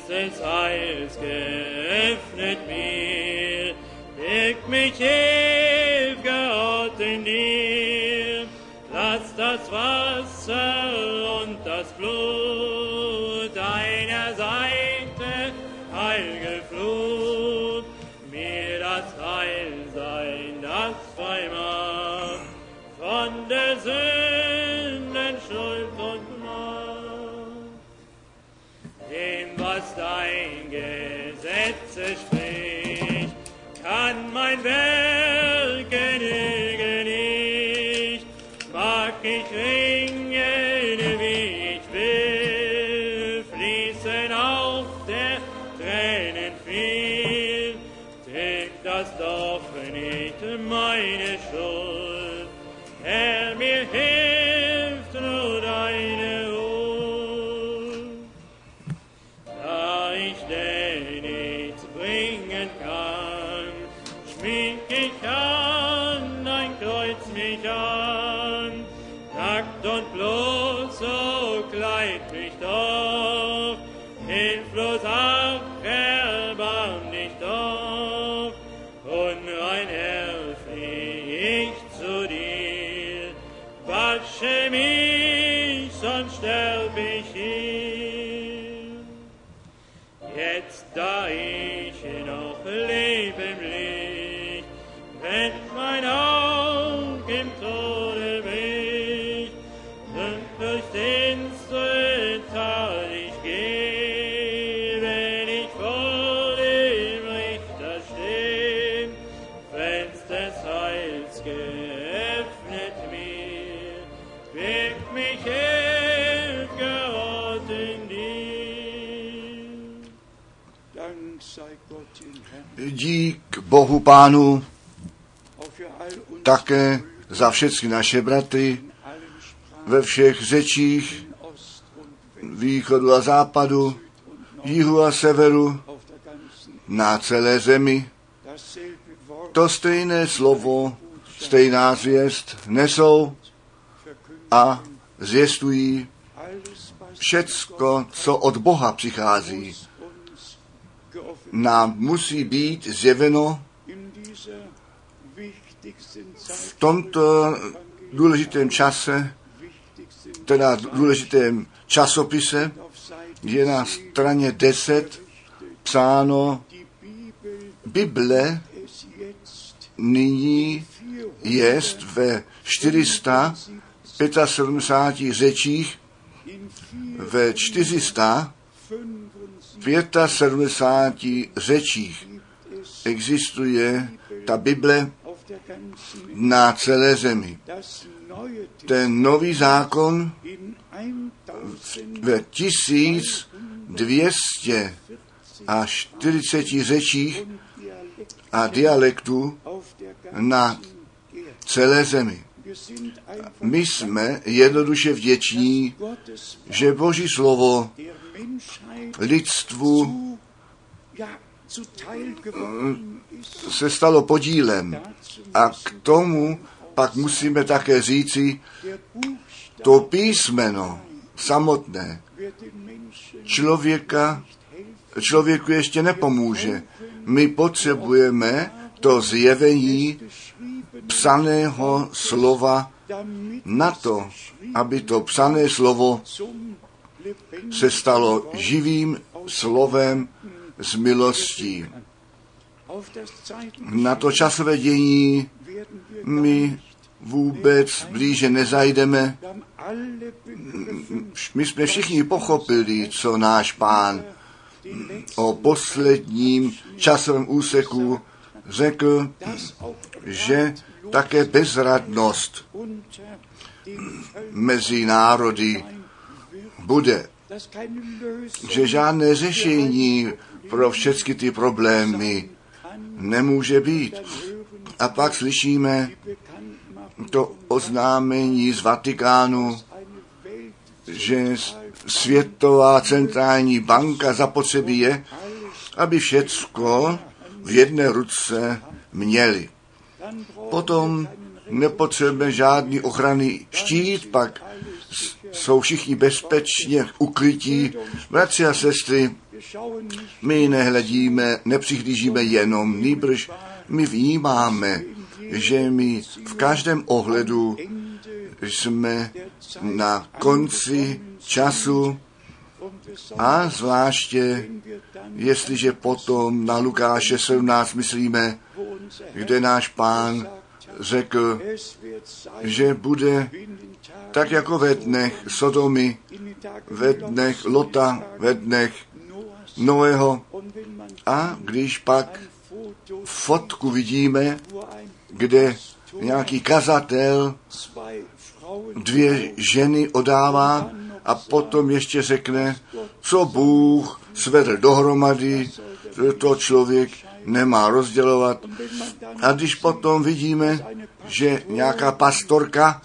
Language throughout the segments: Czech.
des Heils geöffnet mir, birgt mich ew'ger Ort in dir. Lass das Wasser und das Blut deiner Seite, heilige Flut, mir das Heil sein, das frei macht von der Sünden Schuld und Macht. Dem, was dein Gesetz spricht, kann mein Werk genügen nicht. Mag ich ringen, wie ich will, fließen auch der Tränen viel, trägt das doch nicht meine Schuld. Herr, mir hilft nur deine Huld. Da ich denn nichts bringen kann, schmieg ich an dein Kreuz mich an. Nackt und bloß, so kleid mich doch, hilflos, ach, erbarm dich doch. Unrein Herr, flieh ich zu dir, wasche mich, sonst sterb ich hier. Jetzt, da ich noch lebe im Licht, wenn mein Auge im Tode bricht, durch finstere Tal ich gehe, wenn ich vor dem Richter steh, wenn's des Heils geöffnet mir, birgt mich ew'ger Ort in dir. Dank sei Gott im Herrn. Dík Bohu Pánu Auch für all uns také za všechny naše bratry in allen Sprachen, ve všech řečích Ost und West, východu a západu, jihu a severu, auf der ganzen na celé zemi. dasselbe Wort To stejné slovo, stejná zvěst nesou a zvěstují alles, was všecko, co od Boha přichází. uns geoffenbart Nám musí být zjeveno in dieser wichtigsten Zeit, v tomto důležitém čase, wichtigsten teda důležitém časopise, auf Seite je na straně 10 psáno, die Bibel Bible es jetzt nyní jest ve 475 řečích, in ve 475 řečích existuje ta Bible auf der ganzen na celé zemi. das Neue Ten nový zákon in ve 1240 řečích a dialektů auf der na ganzen Erde. celé zemi. Wir sind einfach My jsme jednoduše vděční, Gottes že Boží slovo der Menschheit lidstvu zuteil geworden ist. se stalo podílem. A k tomu pak musíme také říci, Der Buchstabe to písmeno samotné wird den Menschen člověku ještě nepomůže. My potřebujeme to zjevení psaného slova na to, aby to psané slovo se stalo živým slovem z milostí. Na to časové dění my vůbec blíže nezajdeme. My jsme všichni pochopili, co náš Pán o posledním časovém úseku řekl, že také bezradnost mezi národy bude, že žádné řešení pro všechny ty problémy nemůže být. A pak slyšíme to oznámení z Vatikánu, že Světová centrální banka zapotřebí je, aby všecko v jedné ruce měli. Potom nepotřebujeme žádný ochranný štít, pak jsou všichni bezpečně ukrytí. Bratři a sestry, My nehledíme, nepřihlížíme jenom, nýbrž my vnímáme, že my v každém ohledu jsme na konci času a zvláště, jestliže potom na Lukáše 17 myslíme, kde náš Pán řekl, že bude tak jako ve dnech Sodomy, ve dnech Lota, ve dnech Noého. A když pak fotku vidíme, kde nějaký kazatel 2 ženy odává a potom ještě řekne, co Bůh svedl dohromady, to člověk nemá rozdělovat. A když potom vidíme, že nějaká pastorka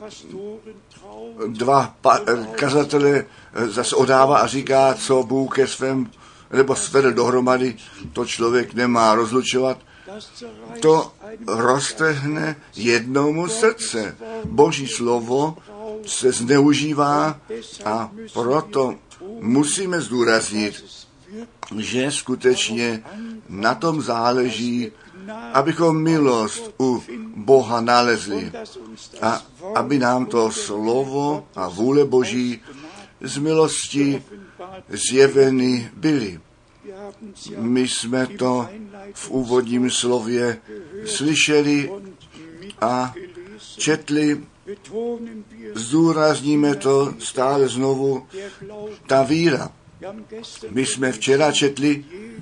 2 kazatele zase odává a říká, co Bůh ke svém, nebo svedl dohromady, to člověk nemá rozlučovat, to roztrhne jednomu srdce. Boží slovo se zneužívá a proto musíme zdůraznit, že skutečně na tom záleží, abychom milost u Boha nalezli a aby nám to slovo a vůle Boží z milosti zjeveny byly. My jsme to v úvodním slově slyšeli a četli, zdůrazníme to stále znovu, ta víra. My jsme včera četli,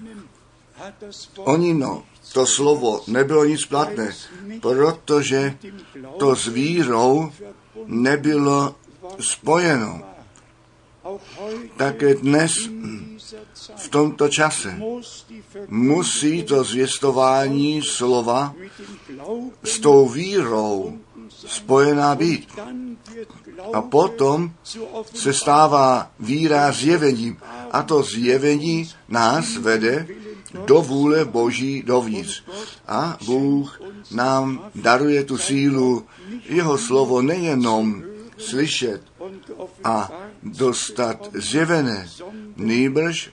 to slovo nebylo nic platné, protože to s vírou nebylo spojeno. Také dnes, v tomto čase, musí to zvěstování slova s tou vírou spojená být. A potom se stává víra zjevením. A to zjevení nás vede do vůle Boží dovnitř. A Bůh nám daruje tu sílu, jeho slovo nejenom slyšet a dostat zjevené, nýbrž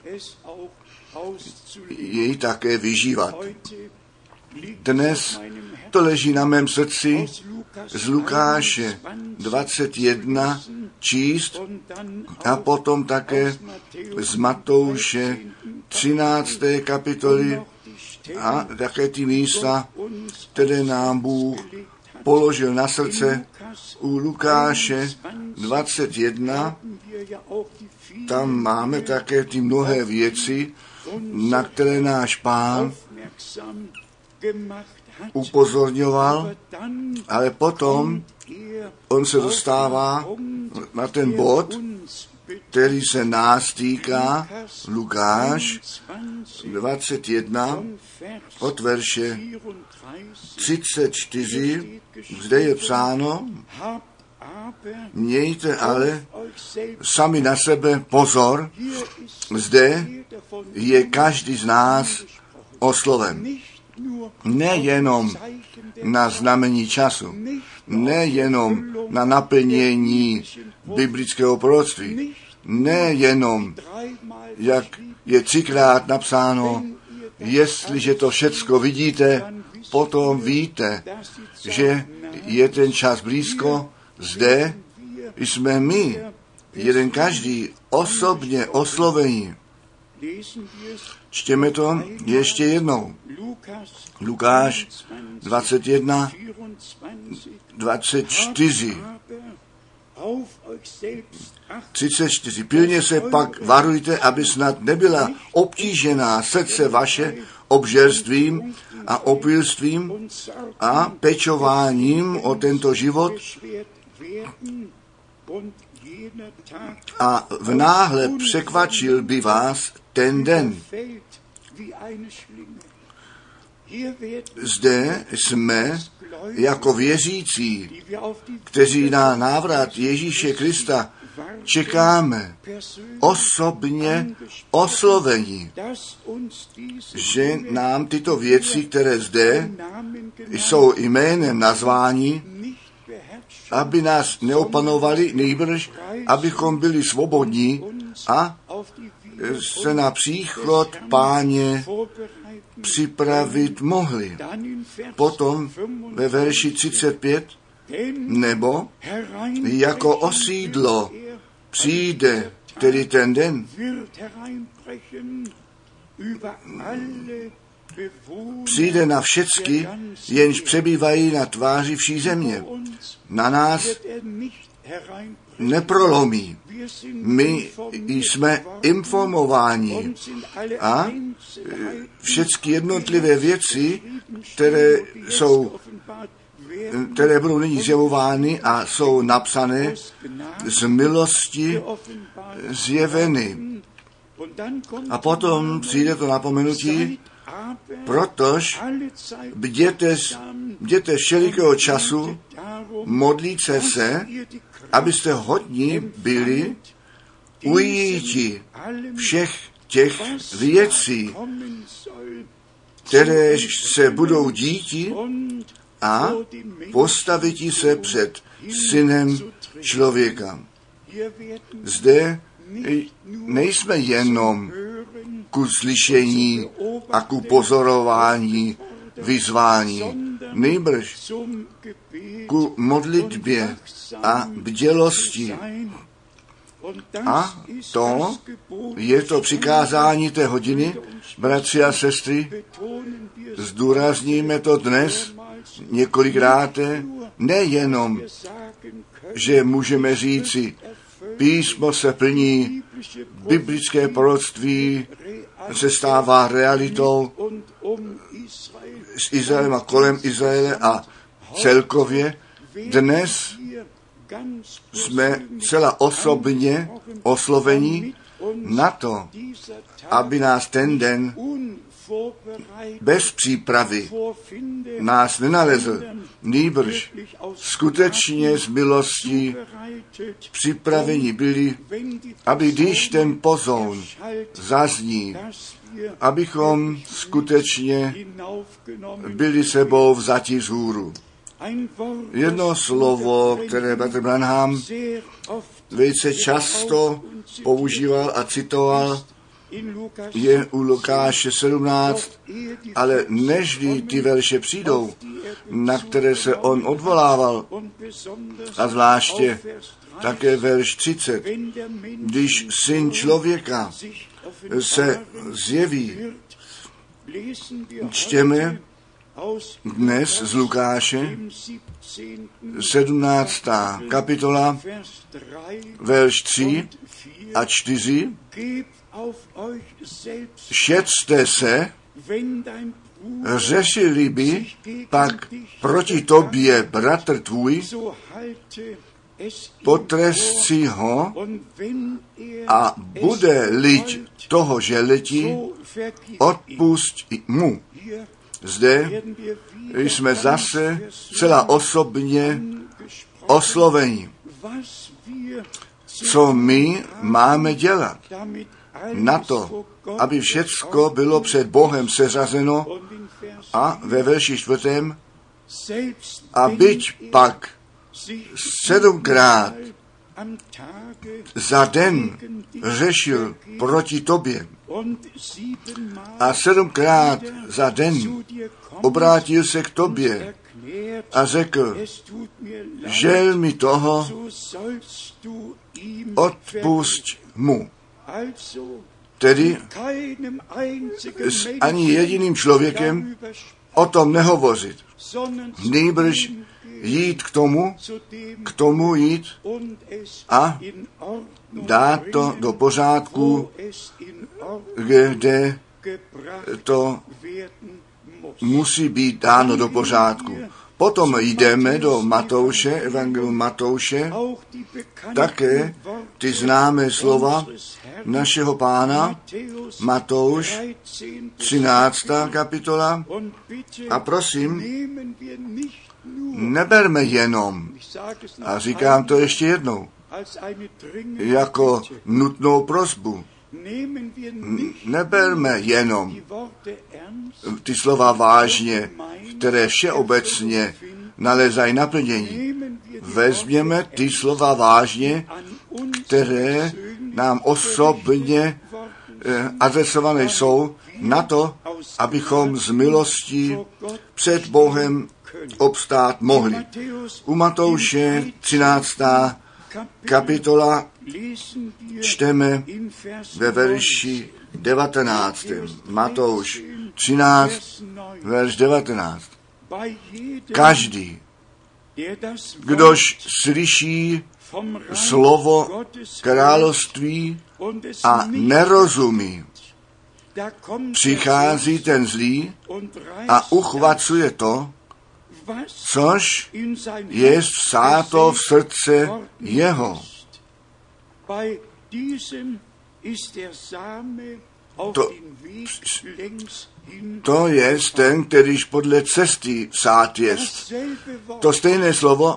jej také vyžívat. Dnes to leží na mém srdci z Lukáše 21 číst a potom také z Matouše 13. kapitoly a také ty místa, které nám Bůh položil na srdce. U Lukáše 21, tam máme také ty mnohé věci, na které náš Pán upozorňoval, ale potom on se dostává na ten bod, který se nás týká, Lukáš 21 od verše 34, zde je psáno, mějte ale sami na sebe pozor, zde je každý z nás osloven. Nejenom na znamení času, nejenom na naplnění biblického proroctví, nejenom, jak je 3krát napsáno, jestliže to všecko vidíte, potom víte, že je ten čas blízko, zde jsme my, jeden každý, osobně oslovení. Čtěme to ještě jednou. Lukáš 21, 24. 34. Pilně se pak varujte, aby snad nebyla obtížená srdce vaše obžerstvím a opilstvím a pečováním o tento život a v náhle překvačil by vás ten den. Zde jsme jako věřící, kteří na návrat Ježíše Krista čekáme, osobně oslovení, že nám tyto věci, které zde jsou jménem nazváni, aby nás neopanovali, nejbrž, abychom byli svobodní a se na příchod Páně připravit mohli. Potom ve verši 35, nebo jako osídlo přijde tedy ten den, přijde na všecky, jenž přebývají na tváři vší země. Na nás neprolomí. My jsme informováni a všechny jednotlivé věci, které budou nyní zjevovány a jsou napsané, z milosti zjeveny. A potom přijde to napomenutí, protož bděte všelikého času, modlíte se, abyste hodní byli ujíti všech těch věcí, které se budou díti a postavití se před synem člověka. Zde nejsme jenom ku slyšení a ku pozorování, vyzvání, nýbrž ku modlitbě a bdělosti. A to je to přikázání té hodiny, bratři a sestry, zdůrazníme to dnes několikrát, nejenom, že můžeme říci, písmo se plní, biblické proroctví se stává realitou s Izraelem a kolem Izraele a celkově. Dnes jsme celá osobně osloveni na to, aby nás ten den bez přípravy nás nenalezl, nýbrž skutečně z milostí připraveni byli, aby když ten pozoun zazní, abychom skutečně byli sebou vzati vzhůru. Jedno slovo, které bratr Branham velice často používal a citoval, je u Lukáše 17, ale nežli ty verše přijdou, na které se on odvolával, a zvláště také verš 30, když syn člověka se zjeví, čteme dnes z Lukáše 17. kapitola, verš 3 a 4, šetřte se, řešili by pak proti tobě bratr tvůj, potrest si ho a bude liť toho želeti, odpusť mu. Zde jsme zase celá osobně osloveni. Co my máme dělat na to, aby všecko bylo před Bohem seřazeno, a ve verši 4. a byť pak 7krát za den řešil proti tobě a 7krát za den obrátil se k tobě a řekl, žel mi toho, odpusť mu. Tedy s ani jediným člověkem o tom nehovořit, nýbrž jít k tomu jít a dát to do pořádku, kde to musí být dáno do pořádku. Potom jdeme do Matouše, evangelium Matouše, také ty známé slova našeho Pána, Matouš, 13. kapitola. A prosím, neberme jenom, a říkám to ještě jednou, jako nutnou prosbu, neberme jenom ty slova vážně, které všeobecně nalézají naplnění. Vezměme ty slova vážně, které nám osobně adresované jsou na to, abychom z milostí před Bohem obstát mohli. U Matouše 13. kapitola čteme ve verši 19. Matouš 13, verš 19. Každý, kdož slyší slovo království a nerozumí, přichází ten zlý a uchvacuje to, což je vsáto v srdce jeho. To je ten, kterýž podle cesty vsát jest. To stejné slovo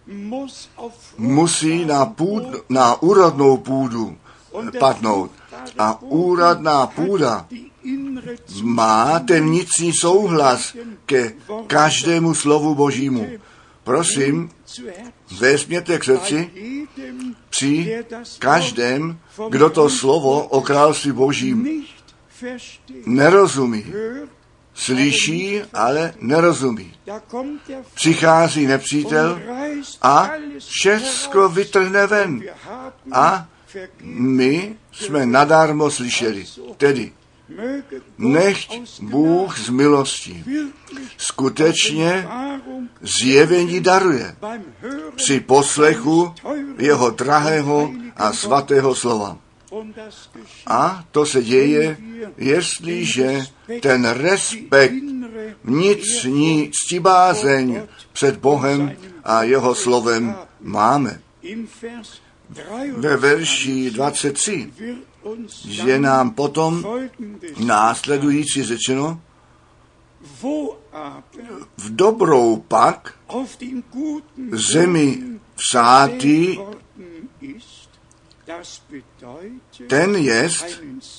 musí na úrodnou půdu padnout. A úrodná půda má ten vnitřní souhlas ke každému slovu Božímu. Prosím, vezměte k srdci při každém, kdo to slovo o království Božím nerozumí. Slyší, ale nerozumí. Přichází nepřítel a všecko vytrhne ven. A my jsme nadarmo slyšeli. Tedy nechť Bůh z milostí skutečně zjevení daruje při poslechu jeho drahého a svatého slova. A to se děje, jestliže ten respekt, vnitřní ctibázeň před Bohem a jeho slovem máme. Ve verši 23 je nám potom následující řečeno: v dobrou pak zemi vsátý, ten jest,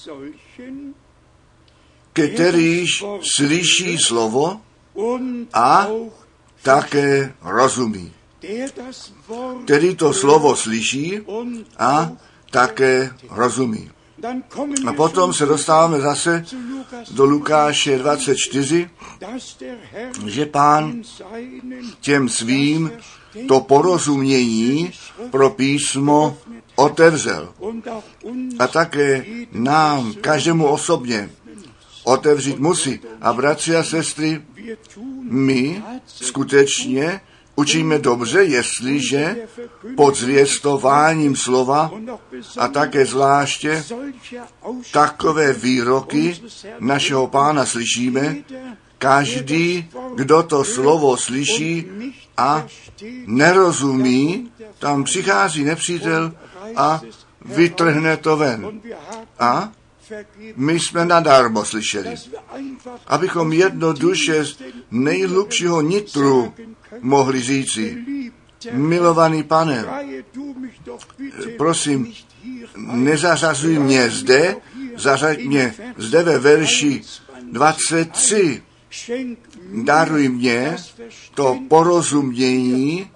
kterýž slyší slovo a také rozumí. Který to slovo slyší a také rozumí. A potom se dostáváme zase do Lukáše 24, že Pán těm svým to porozumění pro písmo otevřel. A také nám, každému osobně, otevřít musí. A bratři a sestry, my skutečně učíme dobře, jestliže pod zvěstováním slova a také zvláště takové výroky našeho Pána slyšíme. Každý, kdo to slovo slyší a nerozumí, tam přichází nepřítel a vytrhne to ven. A my jsme nadarmo slyšeli. Abychom jednoduše z nejhlubšího nitru mohli říci: milovaný Pane, prosím, nezařazuj mě zde, zařaď mě zde ve verši 23. Daruj mě to porozumění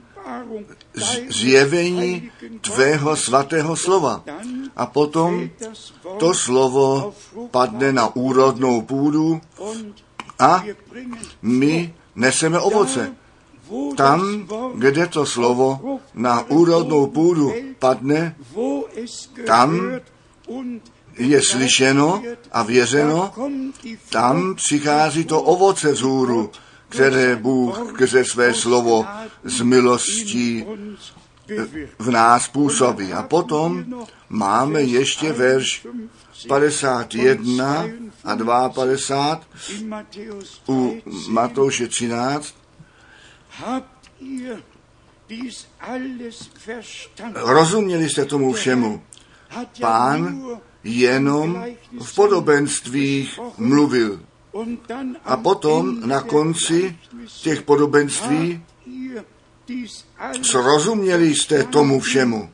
zjevení tvého svatého slova. A potom to slovo padne na úrodnou půdu a my neseme ovoce. Tam, kde to slovo na úrodnou půdu padne, tam je slyšeno a věřeno, tam přichází to ovoce vzhůru, které Bůh skrze své slovo z milostí v nás působí. A potom máme ještě verš 51 a 52 u Matouše 13. Rozuměli jste tomu všemu? Pán jenom v podobenstvích mluvil. A potom na konci těch podobenství srozuměli jste tomu všemu.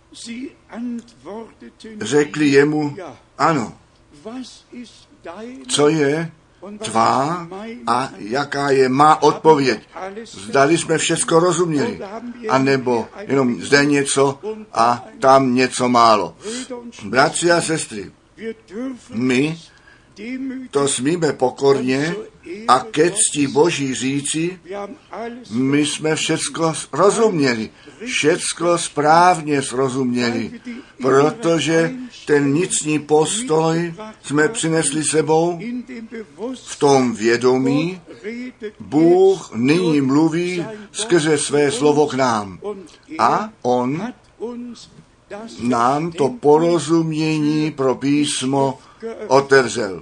Řekli jemu: ano. Co je tvá a jaká je má odpověď? Zdali jsme všecko rozuměli, anebo jenom zde něco a tam něco málo. Bratři a sestry, My to smíme pokorně a ke cti Boží říci, my jsme všecko rozuměli, všecko správně srozuměli, protože ten vnitřní postoj jsme přinesli sebou v tom vědomí, Bůh nyní mluví skrze své slovo k nám a on nám to porozumění pro písmo otevřel.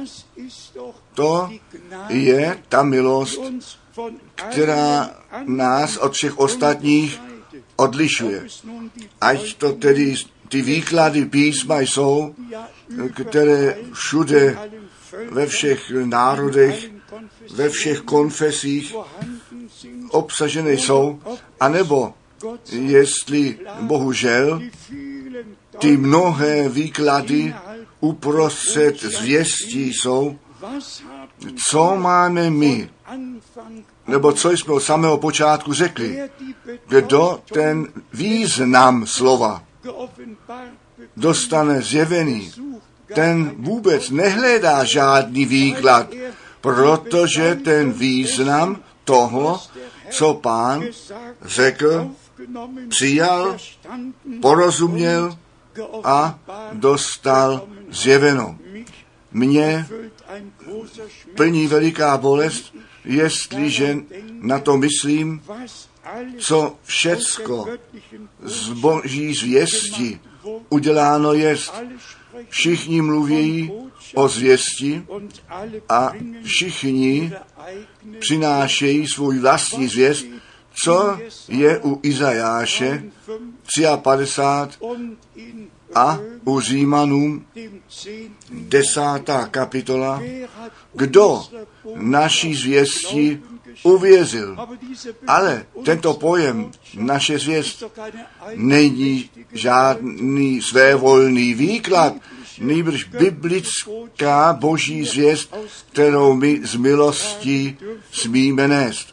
To je ta milost, která nás od všech ostatních odlišuje. Ať to tedy ty výklady písma jsou, které všude ve všech národech, ve všech konfesích obsažené jsou, anebo jestli bohužel ty mnohé výklady uprostřed zvěstí jsou, co máme my, nebo co jsme od samého počátku řekli, kdo ten význam slova dostane zjevený, ten vůbec nehledá žádný výklad, protože ten význam toho, co Pán řekl, přijal, porozuměl a dostal zjeveno. Mě plní veliká bolest, jestliže na to myslím, co všecko z Boží zvěsti uděláno jest. Všichni mluví o zvěsti a všichni přinášejí svůj vlastní zvěst, co je u Izajáše 53 a u Římanům 10. kapitola, kdo naší zvěsti uvěřil. Ale tento pojem, naše zvěst, není žádný svévolný výklad, nýbrž biblická Boží zvěst, kterou my z milostí smíme nést.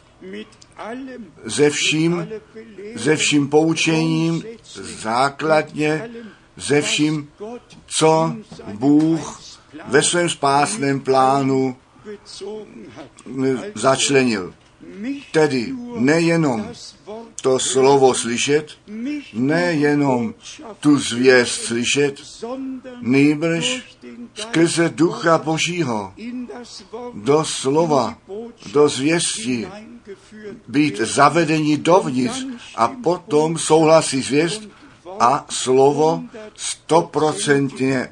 Ze vším poučením, základně, ze vším, co Bůh ve svém spásném plánu začlenil. Tedy nejenom to slovo slyšet, nejenom tu zvěst slyšet, nýbrž skrze Ducha Božího do slova, do zvěsti být zavedení dovnitř a potom souhlasí zvěst a slovo 100%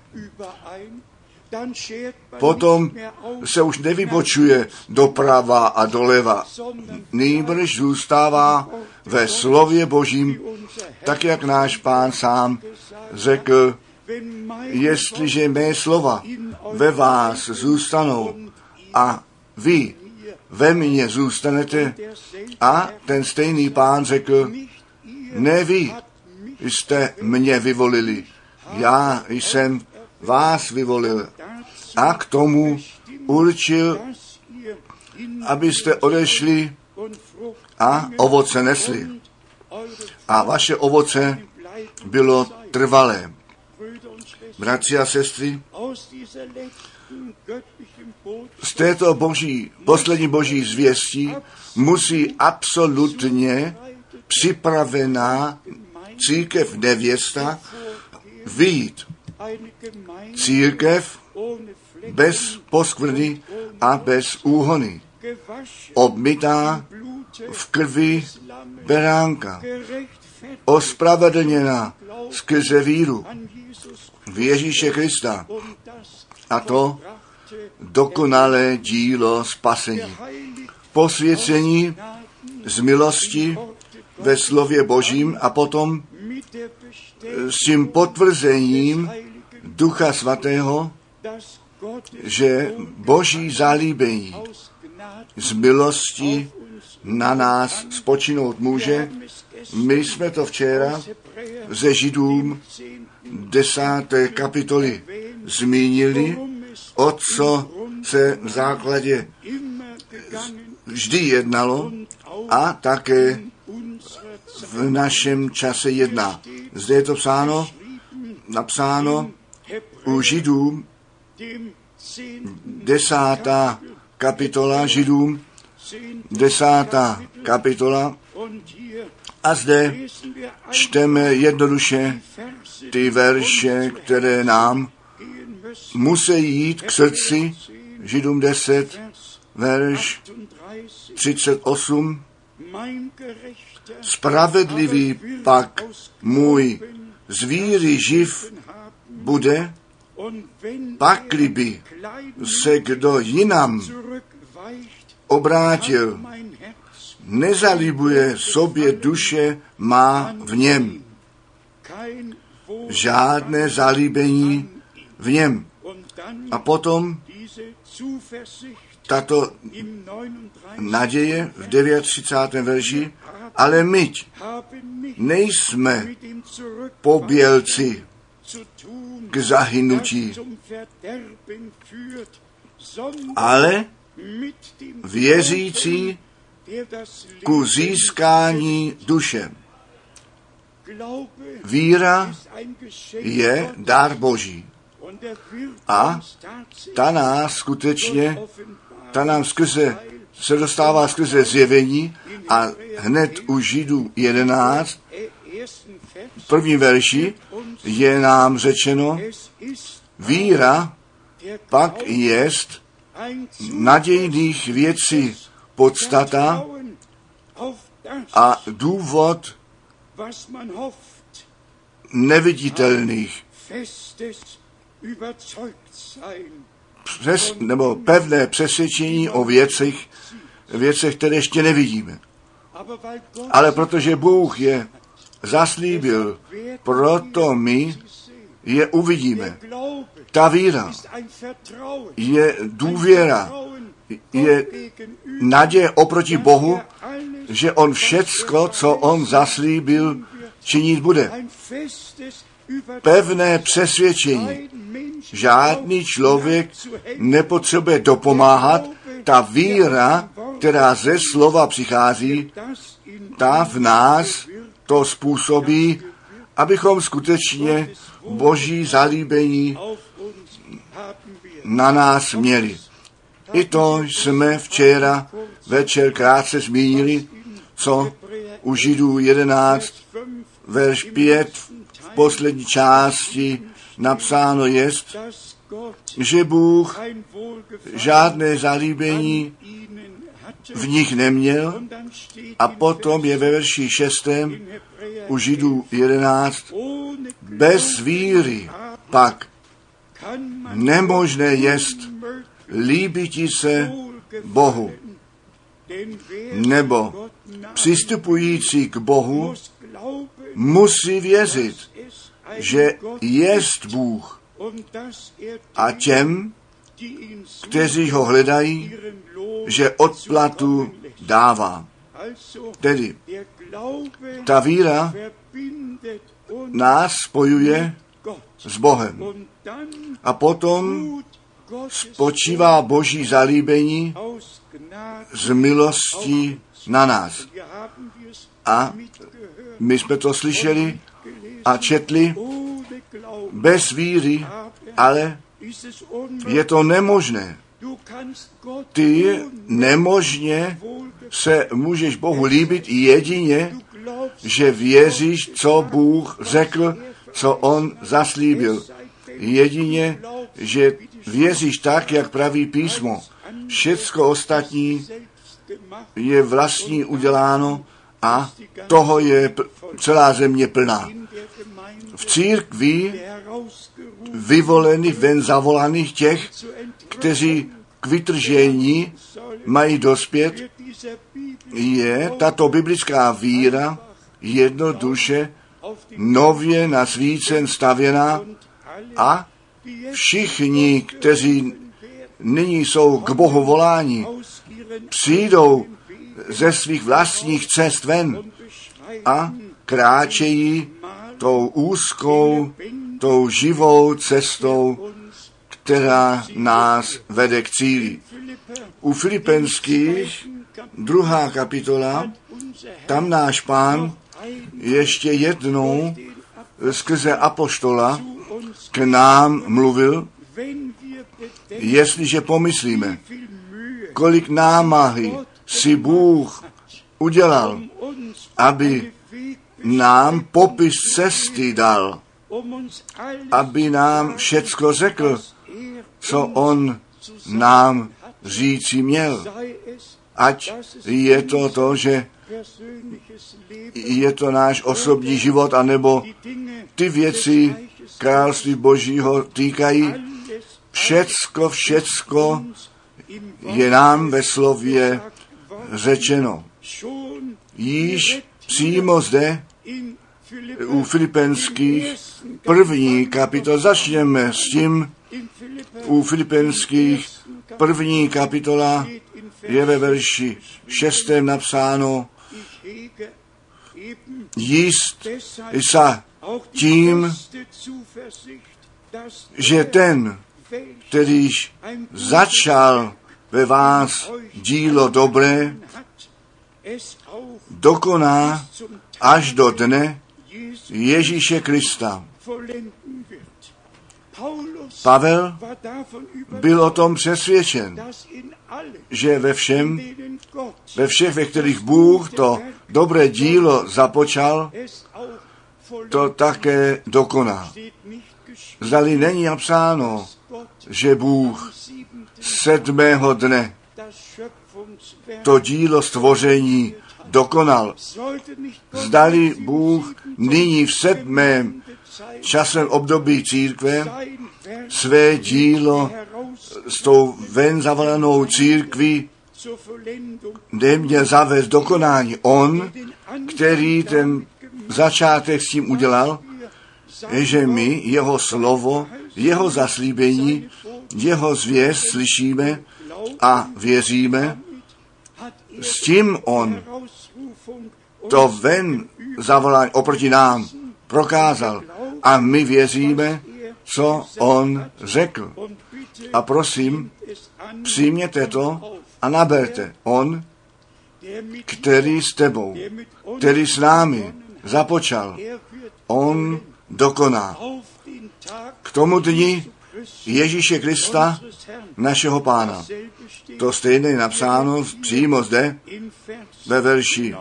potom se už nevybočuje doprava a doleva. Nýbrž zůstává ve slově Božím, tak jak náš Pán sám řekl, jestliže mé slova ve vás zůstanou a vy ve mně zůstanete, a ten stejný Pán řekl, ne vy jste mě vyvolili, já jsem vás vyvolil a k tomu určil, abyste odešli a ovoce nesli. A vaše ovoce bylo trvalé. Bratři a sestry, z této poslední boží zvěstí musí absolutně připravená církev nevěsta vyjít. Církev bez poskvrny a bez úhony. Obmytá v krvi beránka. Ospravedlněná skrze víru v Ježíše Krista. A to dokonalé dílo spasení. Posvěcení z milosti ve slově Božím a potom s tím potvrzením Ducha Svatého, že Boží zalíbení z milosti na nás spočinout může. My jsme to včera ze Židům 10. kapitoly zmínili, o co se v základě vždy jednalo a také v našem čase jedná. Zde je to napsáno u Židů 10. kapitola, Židům 10. kapitola, a zde čteme jednoduše ty verše, které nám musí jít k srdci. Židům 10, verš 38. Spravedlivý pak můj z víry živ bude, pakli by se kdo jinam obrátil, nezalibuje sobě duše má v něm. Žádné zalíbení v něm. A potom tato naděje v 39. verši, ale my nejsme pobělci k zahynutí, ale věřící ku získání duše. Víra je dar Boží. A ta nám se dostává skrze zjevení a hned u Židů 11, v prvním verši je nám řečeno, víra pak jest nadějných věcí podstata a důvod neviditelných, nebo pevné přesvědčení o věcech, které ještě nevidíme. Ale protože Bůh je zaslíbil, proto my je uvidíme. Ta víra je důvěra, je naděje oproti Bohu, že on všecko, co on zaslíbil, činit bude. Pevné přesvědčení. Žádný člověk nepotřebuje dopomáhat. Ta víra, která ze slova přichází, ta v nás to způsobí, abychom skutečně Boží zalíbení na nás měli. I to jsme včera večer krátce zmínili, co u Židů 11, verš 5 v poslední části napsáno jest, že Bůh žádné zalíbení v nich neměl, a potom je ve verši 6 u Židů 11, bez víry pak nemožné jest líbiti se Bohu, nebo přistupující k Bohu musí věřit, že jest Bůh a těm, kteří ho hledají, že odplatu dává. Tedy ta víra nás spojuje s Bohem. A potom spočívá Boží zalíbení z milostí na nás. A my jsme to slyšeli a četli, bez víry, ale je to nemožné. Ty nemožně se můžeš Bohu líbit jedině, že věříš, co Bůh řekl, co on zaslíbil. Jedině, že věříš tak, jak praví písmo. Všecko ostatní je vlastní uděláno a toho je celá země plná. V církvi vyvolených, ven zavolaných těch, kteří k vytržení mají dospět, je tato biblická víra jednoduše nově na svícen stavěná a všichni, kteří nyní jsou k Bohu voláni, přijdou ze svých vlastních cest ven a kráčejí tou úzkou, tou živou cestou, která nás vede k cíli. U Filipenských 2. kapitola, tam náš Pán ještě jednou skrze apoštola k nám mluvil, jestliže pomyslíme, kolik námahy si Bůh udělal, aby nám popis cesty dal, aby nám všecko řekl, co on nám říci měl. Ať je to, že je to náš osobní život, anebo ty věci království Božího týkají. Všecko je nám ve slově řečeno. Již přímo zde u Filipenských 1. kapitol, začněme s tím, u Filipenských 1. kapitola je ve verši 6. napsáno, jist sa tím, že ten, kterýž začal ve vás dílo dobré, dokoná až do dne Ježíše Krista. Pavel byl o tom přesvědčen, že ve všech, ve kterých Bůh to dobré dílo započal, to také dokoná. Zdali není napsáno, že Bůh 7. dne to dílo stvoření dokonal. Zdali Bůh nyní v 7. časem období církve své dílo s tou ven zavolanou církví neměl zavést dokonání. On, který ten začátek s tím udělal, že my jeho slovo, jeho zaslíbení, jeho zvěst slyšíme a věříme, s tím on to ven zavolání oproti nám prokázal a my věříme, co on řekl. A prosím, přijměte to a naberte. On, který s tebou, který s námi započal, on dokoná. K tomu dni Ježíše Krista, našeho Pána. To stejné je napsáno přímo zde ve verši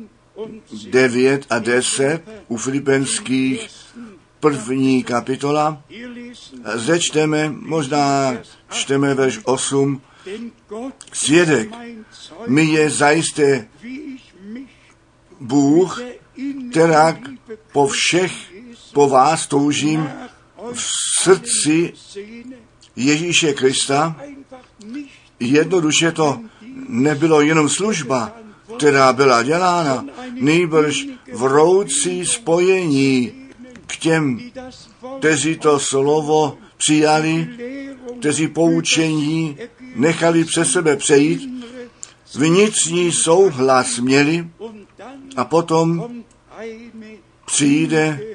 9 a 10 u Filipenských 1. kapitola. Zde čteme, možná čteme verš 8, svědek mi je zajisté Bůh, kterak po vás toužím v srdci Ježíše Krista. Jednoduše to nebylo jenom služba, která byla dělána, nýbrž vroucí spojení k těm, kteří to slovo přijali, kteří poučení nechali přes sebe přejít, vnitřní souhlas měli a potom přijde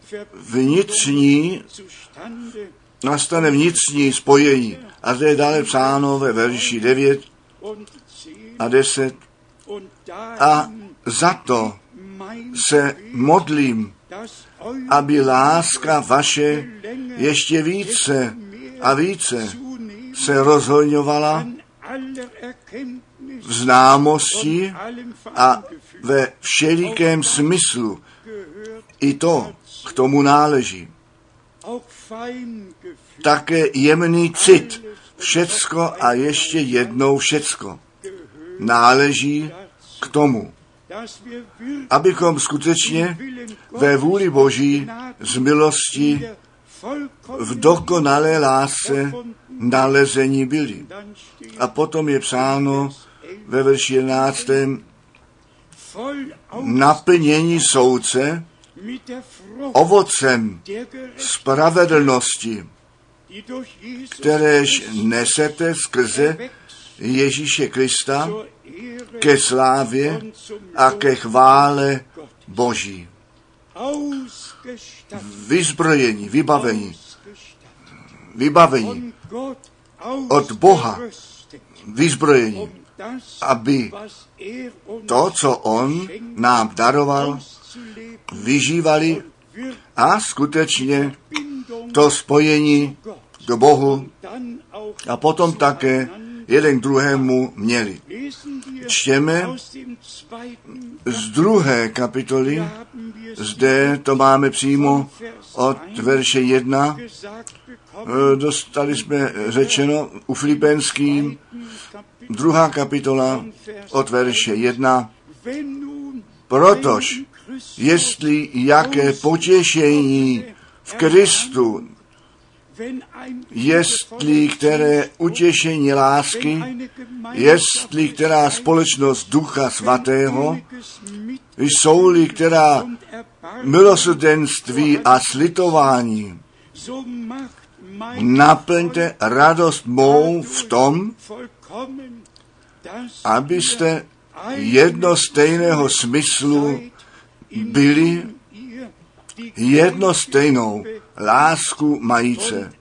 nastane vnitřní spojení. A zde je dále psáno ve verši 9 a 10. A za to se modlím, aby láska vaše ještě více a více se rozhojňovala v známosti a ve všelikém smyslu. I to k tomu náleží. Také jemný cit, všecko a ještě jednou všecko náleží k tomu, abychom skutečně ve vůli Boží z milosti v dokonalé lásce nalezení byli. A potom je psáno ve verši 11. naplnění soudce ovocem spravedlnosti, kteréž nesete skrze Ježíše Krista ke slávě a ke chvále Boží. Vyzbrojení, vybavení od Boha, vyzbrojení, aby to, co on nám daroval, vyžívali a skutečně to spojení do Bohu a potom také jeden k druhému měli. Čtěme z 2. kapitoly, zde to máme přímo od verše 1, dostali jsme řečeno u Filipenským, 2. kapitola od verše 1, protož jestli jaké potěšení v Kristu, jestli které utěšení lásky, jestli která společnost Ducha Svatého, jsou-li která milosrdenství a slitování, naplňte radost mou v tom, abyste jedno stejného smyslu byli, jedno stejnou lásku majíce,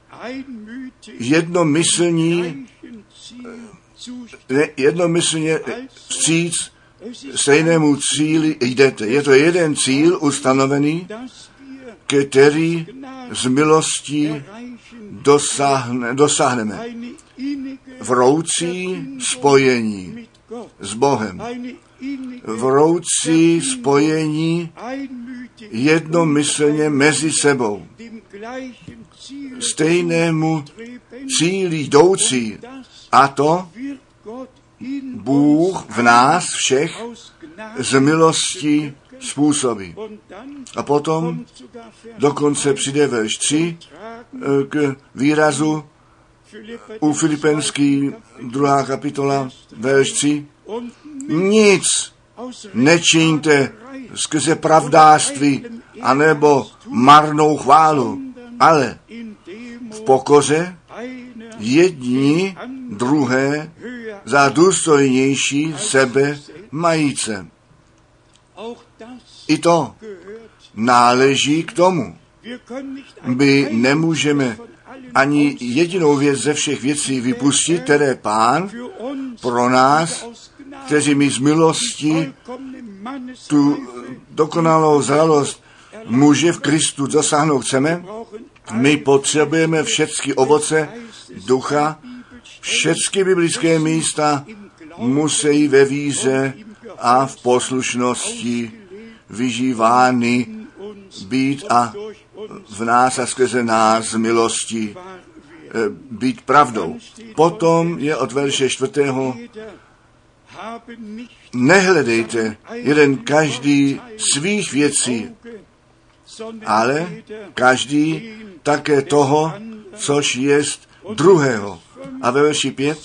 jednomyslně vstříc stejnému cíli jdete. Je to jeden cíl ustanovený, který z milostí dosáhneme. Vroucí spojení s Bohem. Vroucí spojení jednomyslně mezi sebou. Stejnému cíli jdoucí. A to Bůh v nás všech z milosti způsobí. A potom dokonce přijde verš 3 k výrazu u Filipenský 2. kapitola, verš 3. Nic nečiňte skrze pravdářství anebo marnou chválu, ale v pokoře jedni druhé za důstojnější sebe majíce. I to náleží k tomu. My nemůžeme ani jedinou věc ze všech věcí vypustit, které Pán pro nás, kteří my z milosti tu dokonalou zralost muže v Kristu dosáhnout chceme. My potřebujeme všechny ovoce ducha, všechny biblické místa musí ve víře a v poslušnosti vyžívány být a v nás a skrze nás z milosti být pravdou. Potom je od verše 4. Nehledejte jeden každý svých věcí, ale každý také toho, což jest druhého. A ve verši 5.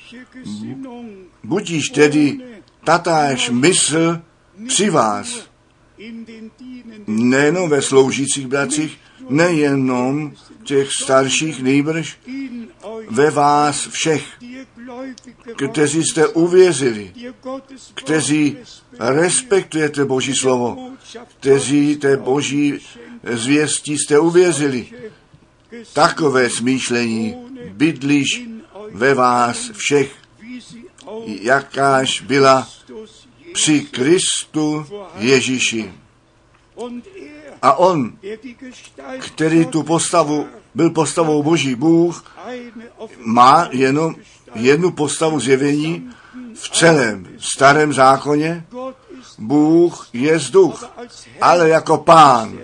Budiž tedy tatáž mysl při vás, nejenom ve sloužících bratřích, nejenom těch starších, nýbrž ve vás všech, kteří jste uvěřili, kteří respektujete Boží slovo, kteří té Boží zvěstí jste uvěřili. Takové smýšlení bydlíš ve vás všech, jakáž byla při Kristu Ježíši. A on, který tu postavu, byl postavou Boží Bůh, má jenom jednu postavu zjevení v celém starém zákoně. Bůh je duch, ale jako Pán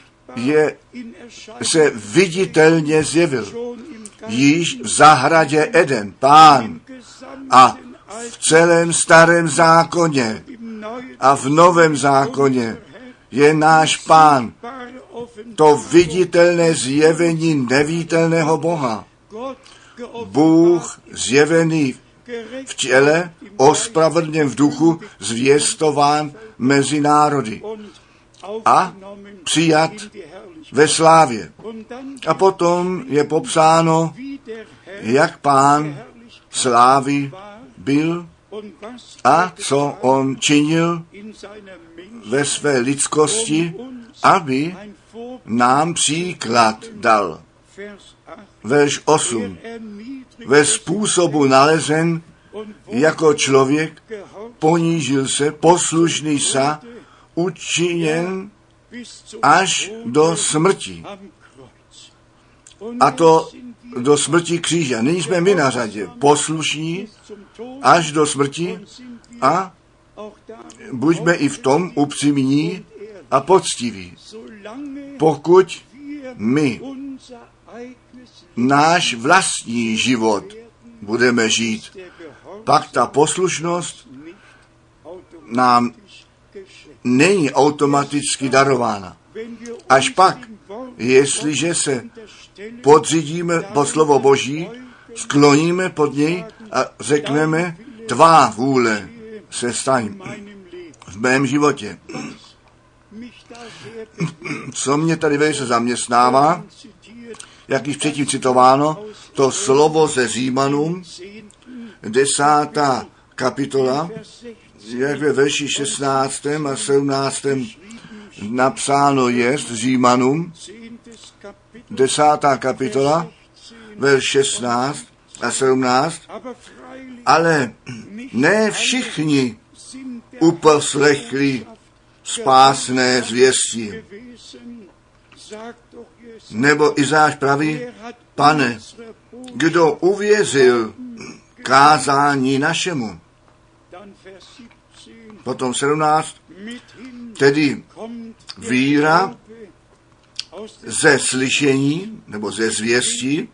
se viditelně zjevil. Již v zahradě Eden, Pán, a v celém starém zákoně a v novém zákoně je náš Pán, to viditelné zjevení neviditelného Boha. Bůh zjevený v těle, ospravedlněn v duchu, zvěstován mezi národy a přijat ve slávě. A potom je popsáno, jak Pán slávy byl a co on činil ve své lidskosti, aby nám příklad dal. Verš 8. Ve způsobu nalezen jako člověk ponížil se, poslušný sa, učiněn až do smrti. a to do smrti kříže. Nyní jsme my na řadě, poslušní až do smrti a buďme i v tom upřímní a poctiví. Pokud my náš vlastní život budeme žít, pak ta poslušnost nám není automaticky darována. Až pak, jestliže se podřídíme pod slovo Boží, skloníme pod něj a řekneme, tvá vůle se staň v mém životě. Co mě tady velice zaměstnává, jak již předtím citováno, to slovo ze Římanům, 10. kapitola, jak ve verši 16. a 17. napsáno je Římanům, 10. kapitola, verš 16 a 17, ale ne všichni uposlechli spásné zvěsti. Nebo Izáš praví, Pane, kdo uvěřil kázání našemu? Potom 17, tedy víra ze slyšení, nebo ze zvěstí,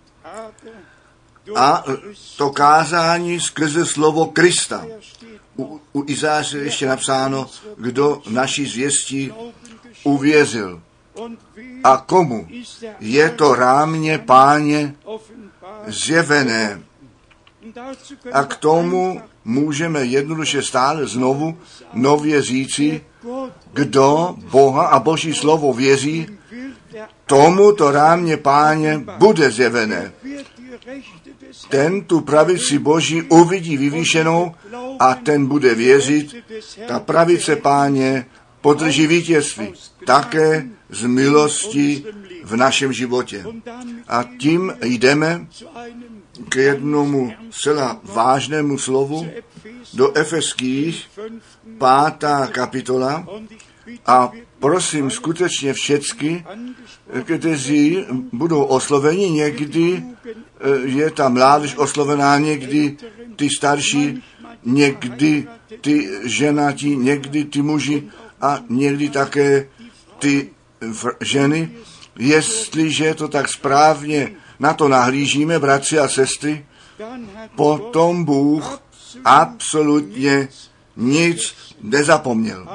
a to kázání skrze slovo Krista. U Izáše je ještě napsáno, kdo naší zvěstí uvěřil. A komu je to rámě Páně zjevené. A k tomu můžeme jednoduše stále znovu nově říci, kdo Boha a Boží slovo věří, tomu to rámě Páně bude zjevené. Ten tu pravici Boží uvidí vyvýšenou a ten bude věřit, ta pravice Páně podrží vítězství. Také z milosti v našem životě. A tím jdeme k jednomu zcela vážnému slovu do Efeských 5. kapitola a prosím skutečně všecky, kteří budou osloveni, někdy je ta mládež oslovená, někdy ty starší, někdy ty ženatí, někdy ty muži a někdy také ty ženy. Jestliže to tak správně na to nahlížíme, bratři a sestry, potom Bůh absolutně nic nezapomněl.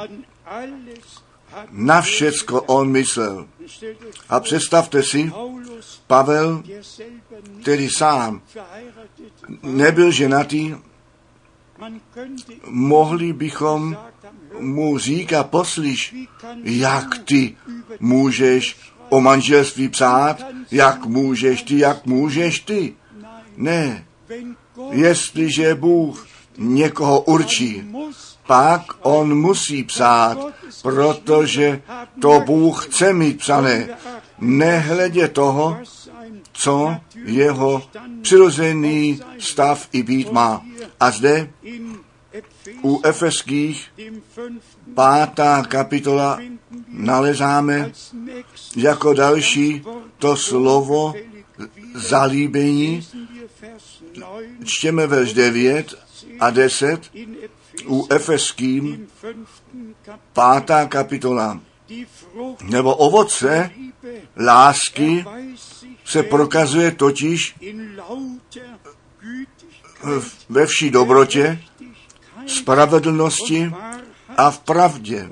Na všecko on myslel. A představte si, Pavel, který sám nebyl ženatý, mohli bychom mu říkat, poslyš, jak ty můžeš o manželství psát, jak můžeš ty. Ne, jestliže Bůh někoho určí, pak on musí psát, protože to Bůh chce mít psané, nehledě toho, co jeho přirozený stav i být má. A zde u Efeských 5. kapitola nalezáme jako další to slovo zalíbení. Čtěme verš 9 a 10 u Efeským 5. kapitola. Nebo ovoce lásky se prokazuje totiž ve vší dobrotě, spravedlnosti a v pravdě.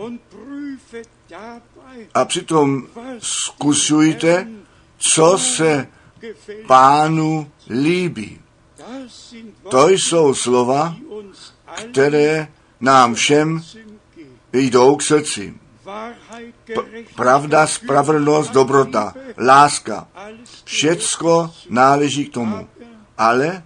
A přitom zkusujte, co se Pánu líbí. To jsou slova, které nám všem jdou k srdci. Pravda, spravedlnost, dobrota, láska, všecko náleží k tomu. Ale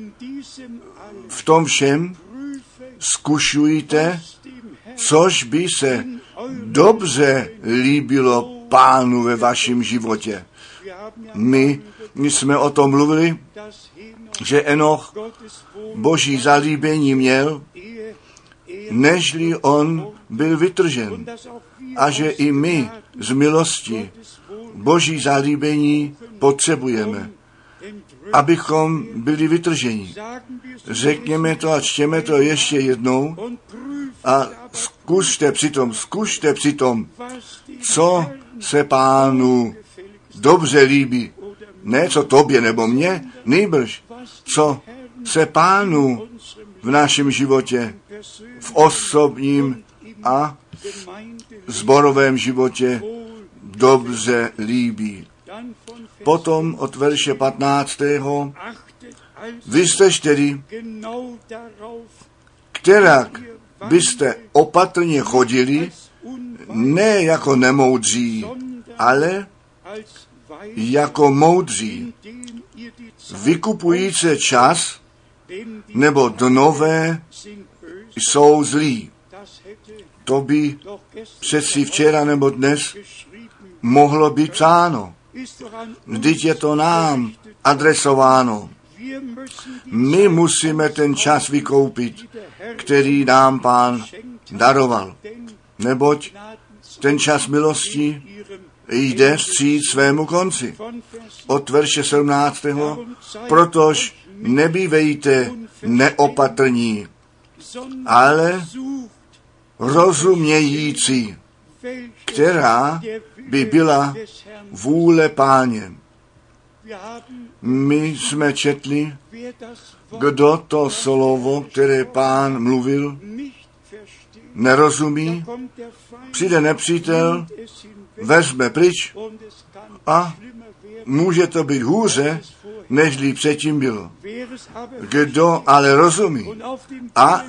v tom všem zkušujte, což by se dobře líbilo Pánu ve vašem životě. My jsme o tom mluvili, že Enoch Boží zalíbení měl, nežli on byl vytržen. A že i my z milosti Boží zalíbení potřebujeme, abychom byli vytrženi. Řekněme to a čtěme to ještě jednou a zkušte přitom, co se Pánu dobře líbí. Ne, co tobě nebo mně, nýbrž, co se Pánu v našem životě, v osobním a sborovém životě dobře líbí. Potom od verše 15. Vy jste tedy, kterak byste opatrně chodili, ne jako nemoudří, ale jako moudří, vykupující čas, nebo dnové jsou zlí. To by přeci včera nebo dnes mohlo být psáno. Vždyť je to nám adresováno. My musíme ten čas vykoupit, který nám Pán daroval. Neboť ten čas milosti jde vstříc svému konci. Od verše 17. Protož nebývejte neopatrní, ale rozumějící, která by byla vůle Páně. My jsme četli, kdo to slovo, které Pán mluvil, nerozumí, přijde nepřítel, vezme pryč a může to být hůře, nežli předtím bylo. Kdo ale rozumí a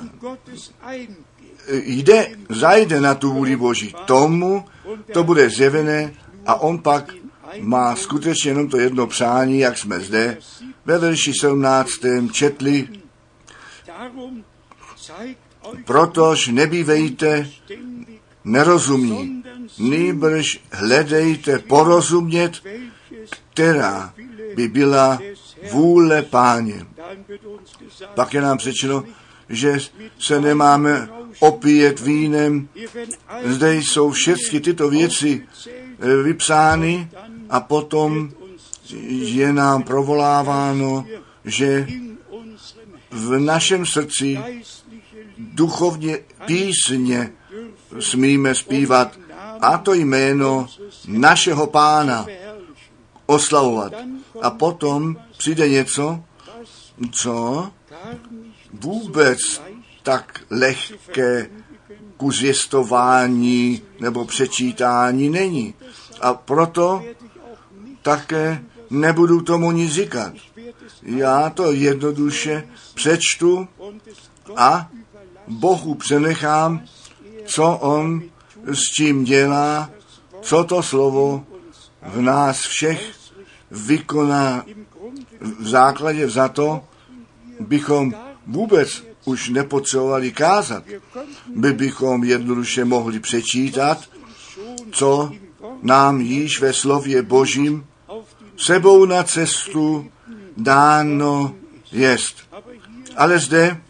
zajde na tu vůli Boží, tomu to bude zjevené a on pak má skutečně jenom to jedno přání, jak jsme zde ve verši 17. četli. Protož nebývejte nerozumí, nýbrž hledejte porozumět, která by byla vůle Páně. Pak je nám řečeno, že se nemáme opíjet vínem. Zde jsou všechny tyto věci vypsány a potom je nám provoláváno, že v našem srdci duchovně písně smíme zpívat a to jméno našeho Pána oslavovat. A potom přijde něco, co vůbec tak lehké ku zvěstování nebo přečítání není. A proto také nebudu tomu nic říkat. Já to jednoduše přečtu a Bohu přenechám, co on s tím dělá, co to slovo v nás všech vykoná. V základě za to bychom vůbec už nepotřebovali kázat. My bychom jednoduše mohli přečítat, co nám již ve slově Božím sebou na cestu dáno jest. Ale zde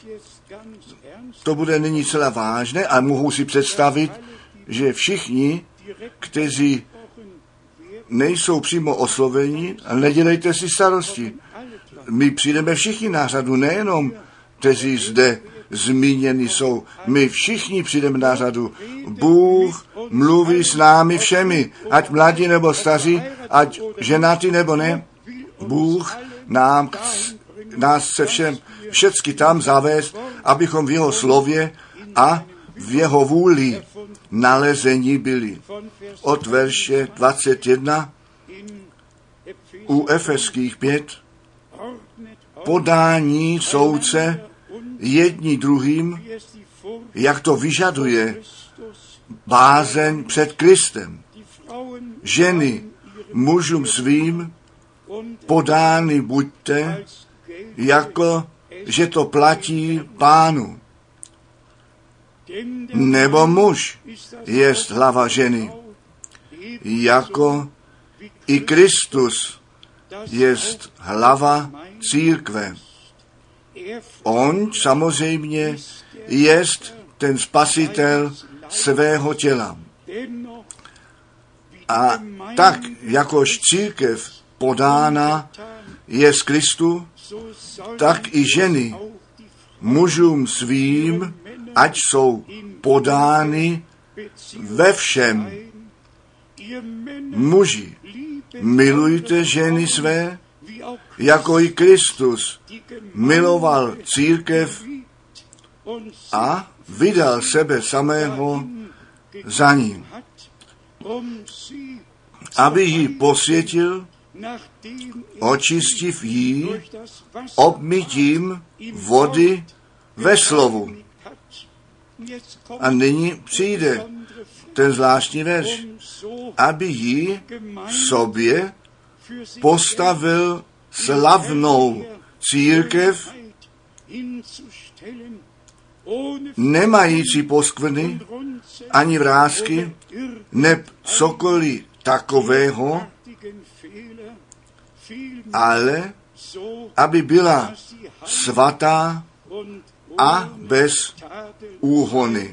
to bude nyní celá vážné a mohu si představit, že všichni, kteří nejsou přímo osloveni, ale nedělejte si starosti. My přijdeme všichni na řadu, nejenom kteří zde zmíněni jsou. My všichni přijdeme na řadu. Bůh mluví s námi všemi, ať mladí nebo staří, ať ženatí nebo ne. Bůh nás se všecky tam zavést, abychom v jeho slově a v jeho vůli nalezení byli. Od verše 21 u Efeských 5 podání soudce jedni druhým, jak to vyžaduje bázeň před Kristem. Ženy mužům svým podány buďte, jako že to platí Pánu. Nebo muž jest hlava ženy, jako i Kristus jest hlava církve. On samozřejmě jest ten spasitel svého těla. A tak, jakož církev podána je z Kristu, tak i ženy mužům svým, ať jsou podány ve všem. Muži, milujte ženy své, jako i Kristus miloval církev a vydal sebe samého za ní, aby ji posvětil, očistiv jí obmytím vody ve slovu. A nyní přijde ten zvláštní verš, aby ji sobě postavil slavnou církev, nemající poskvrny ani vrásky, neb cokoliv takového, ale aby byla svatá a bez úhony.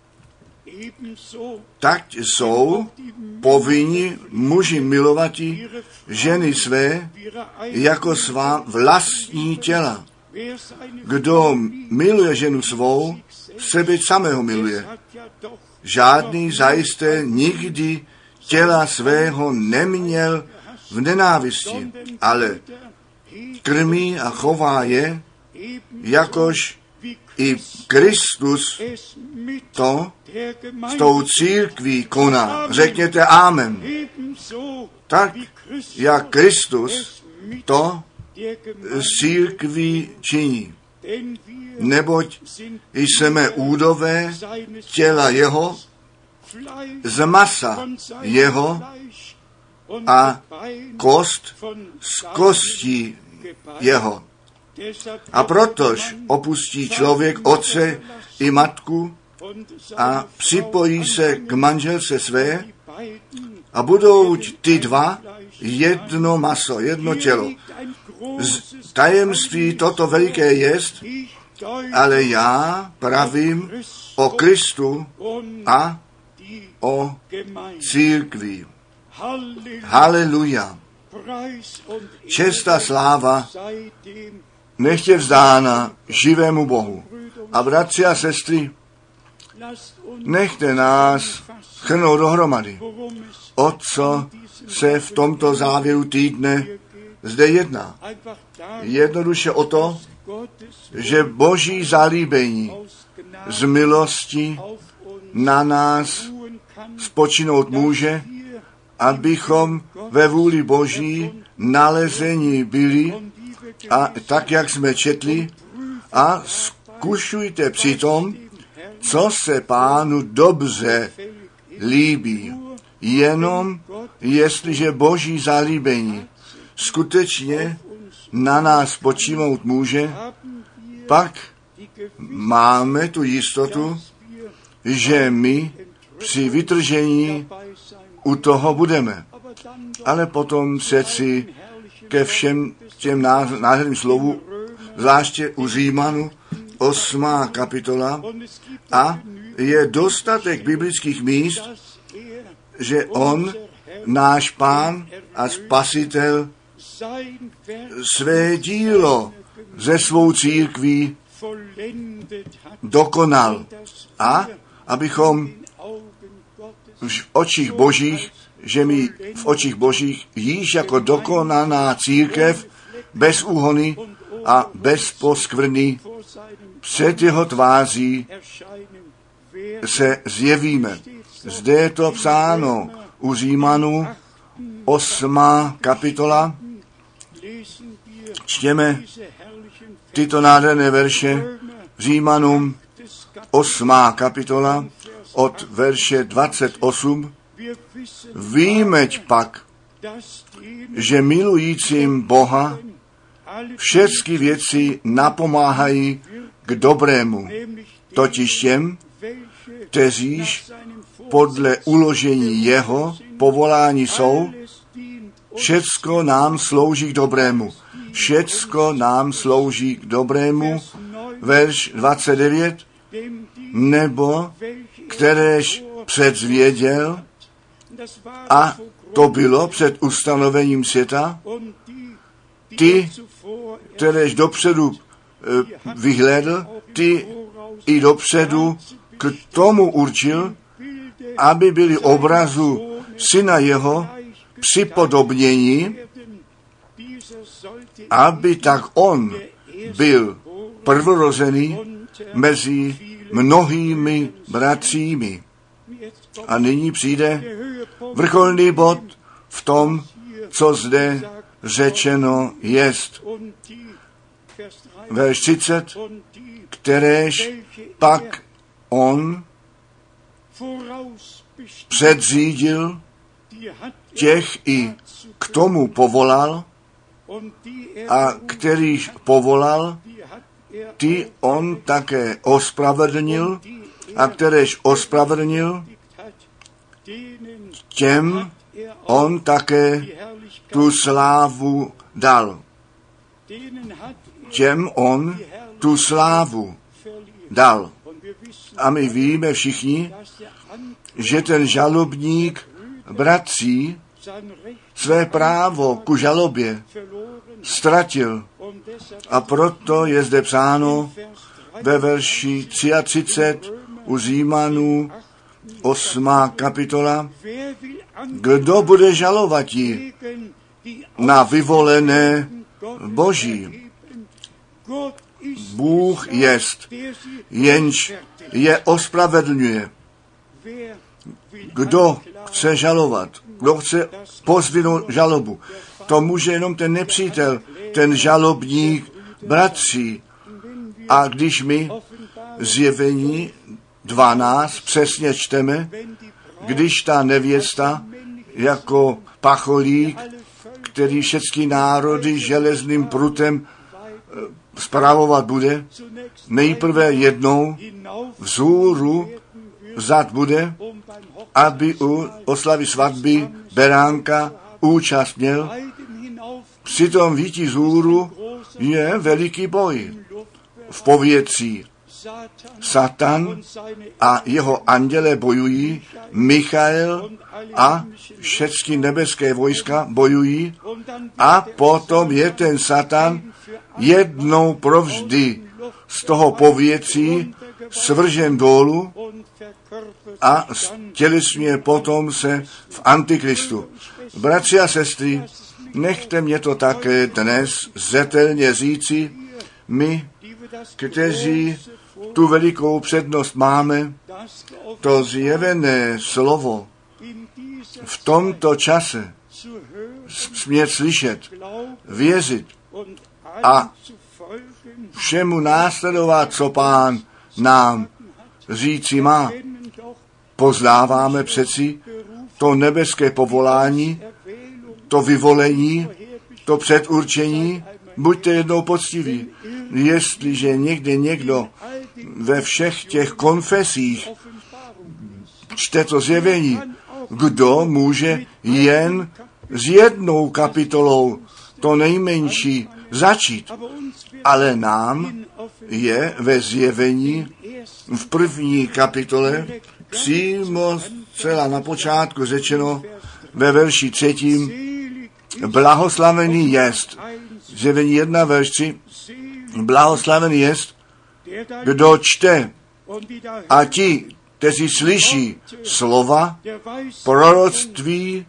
Tak jsou povinni muži milovati ženy své jako svá vlastní těla. Kdo miluje ženu svou, sebe samého miluje. Žádný zajisté nikdy těla svého neměl v nenávisti, ale krmí a chová je, jakož i Kristus to s tou církví koná. Řekněte amen. Tak, jak Kristus to s církví činí. Neboť jsme údové těla jeho, z masa jeho a kost z kostí jeho. A protož opustí člověk otce i matku a připojí se k manželce své a budou ty dva jedno maso, jedno tělo. Tajemství toto veliké jest, ale já pravím o Kristu a o církvi. Haleluja. Čest a sláva nechtě vzdána živému Bohu. A bratři a sestry, nechte nás shrnout dohromady, o co se v tomto závěru týdne zde jedná. Jednoduše o to, že Boží zalíbení z milosti na nás spočinout může, abychom ve vůli Boží nalezení byli a tak, jak jsme četli, a zkušujte přitom, co se Pánu dobře líbí. Jenom jestliže Boží zalíbení skutečně na nás spočinout může, pak máme tu jistotu, že my při vytržení u toho budeme. Ale potom přeci ke všem těm nádherným slovům, zvláště u Římanu, 8. kapitola, a je dostatek biblických míst, že on, náš Pán a Spasitel, své dílo ze svou církví dokonal. A abychom v očích Božích, že my v očích Božích již jako dokonaná církev bez úhony a bez poskvrny před jeho tváří se zjevíme. Zde je to psáno u Římanů 8. kapitola. Čtěme tyto nádherné verše Římanům 8. kapitola od verše 28. Vímeť pak, že milujícím Boha všechny věci napomáhají k dobrému, totiž těm, kteříž podle uložení jeho povolání jsou, všecko nám slouží k dobrému. Všecko nám slouží k dobrému, verš 29, nebo kteréž předzvěděl, A to bylo před ustanovením světa. Ty, kteréž dopředu vyhlédl, ty i dopředu k tomu určil, aby byli obrazu syna jeho připodobněni, aby tak on byl prvorozený mezi mnohými bratřími. A nyní přijde vrcholný bod v tom, co zde řečeno jest. Verš 30, kteréž pak on předřídil, těch i k tomu povolal, a kterýž povolal, ty on také ospravedlnil, a kteréž ospravedlnil, těm on také tu slávu dal. Těm on tu slávu dal. A my víme všichni, že ten žalobník bratří své právo ku žalobě ztratil. A proto je zde psáno ve verši 33 u Římanů 8. kapitola, kdo bude žalovat ji na vyvolené Boží. Bůh jest, jenž je ospravedlňuje. Kdo chce žalovat, kdo chce pozdvinout žalobu, to může jenom ten nepřítel, ten žalobník bratří. A když my Zjevení 12 přesně čteme, když ta nevěsta jako pacholík, který všechny národy železným prutem spravovat bude, nejprve jednou vzhůru vzat bude, aby u oslavy svatby beránka účast měl. Při tom výtí vzhůru je veliký boj v povětří. Satan a jeho anděle bojují, Michael a všechny nebeské vojska bojují a potom je ten Satan jednou provždy z toho povětří svržen dolů a tělesňuje potom se v Antikristu. Bratři a sestry, nechte mě to také dnes zřetelně říci, my, kteří tu velikou přednost máme, to zjevené slovo v tomto čase smět slyšet, věřit a všemu následovat, co Pán nám říci má. Poznáváme přeci to nebeské povolání, to vyvolení, to předurčení. Buďte jednou poctiví. Jestliže někde někdo ve všech těch konfesích čte to zjevení, kdo může jen s jednou kapitolou, to nejmenší, začít. Ale nám je ve zjevení v první kapitole přímo celá na počátku řečeno ve verši 3. Blahoslavený jest. Zjevení 1, verš 3. Blahoslavený jest, kdo čte a ti, kteří slyší slova proroctví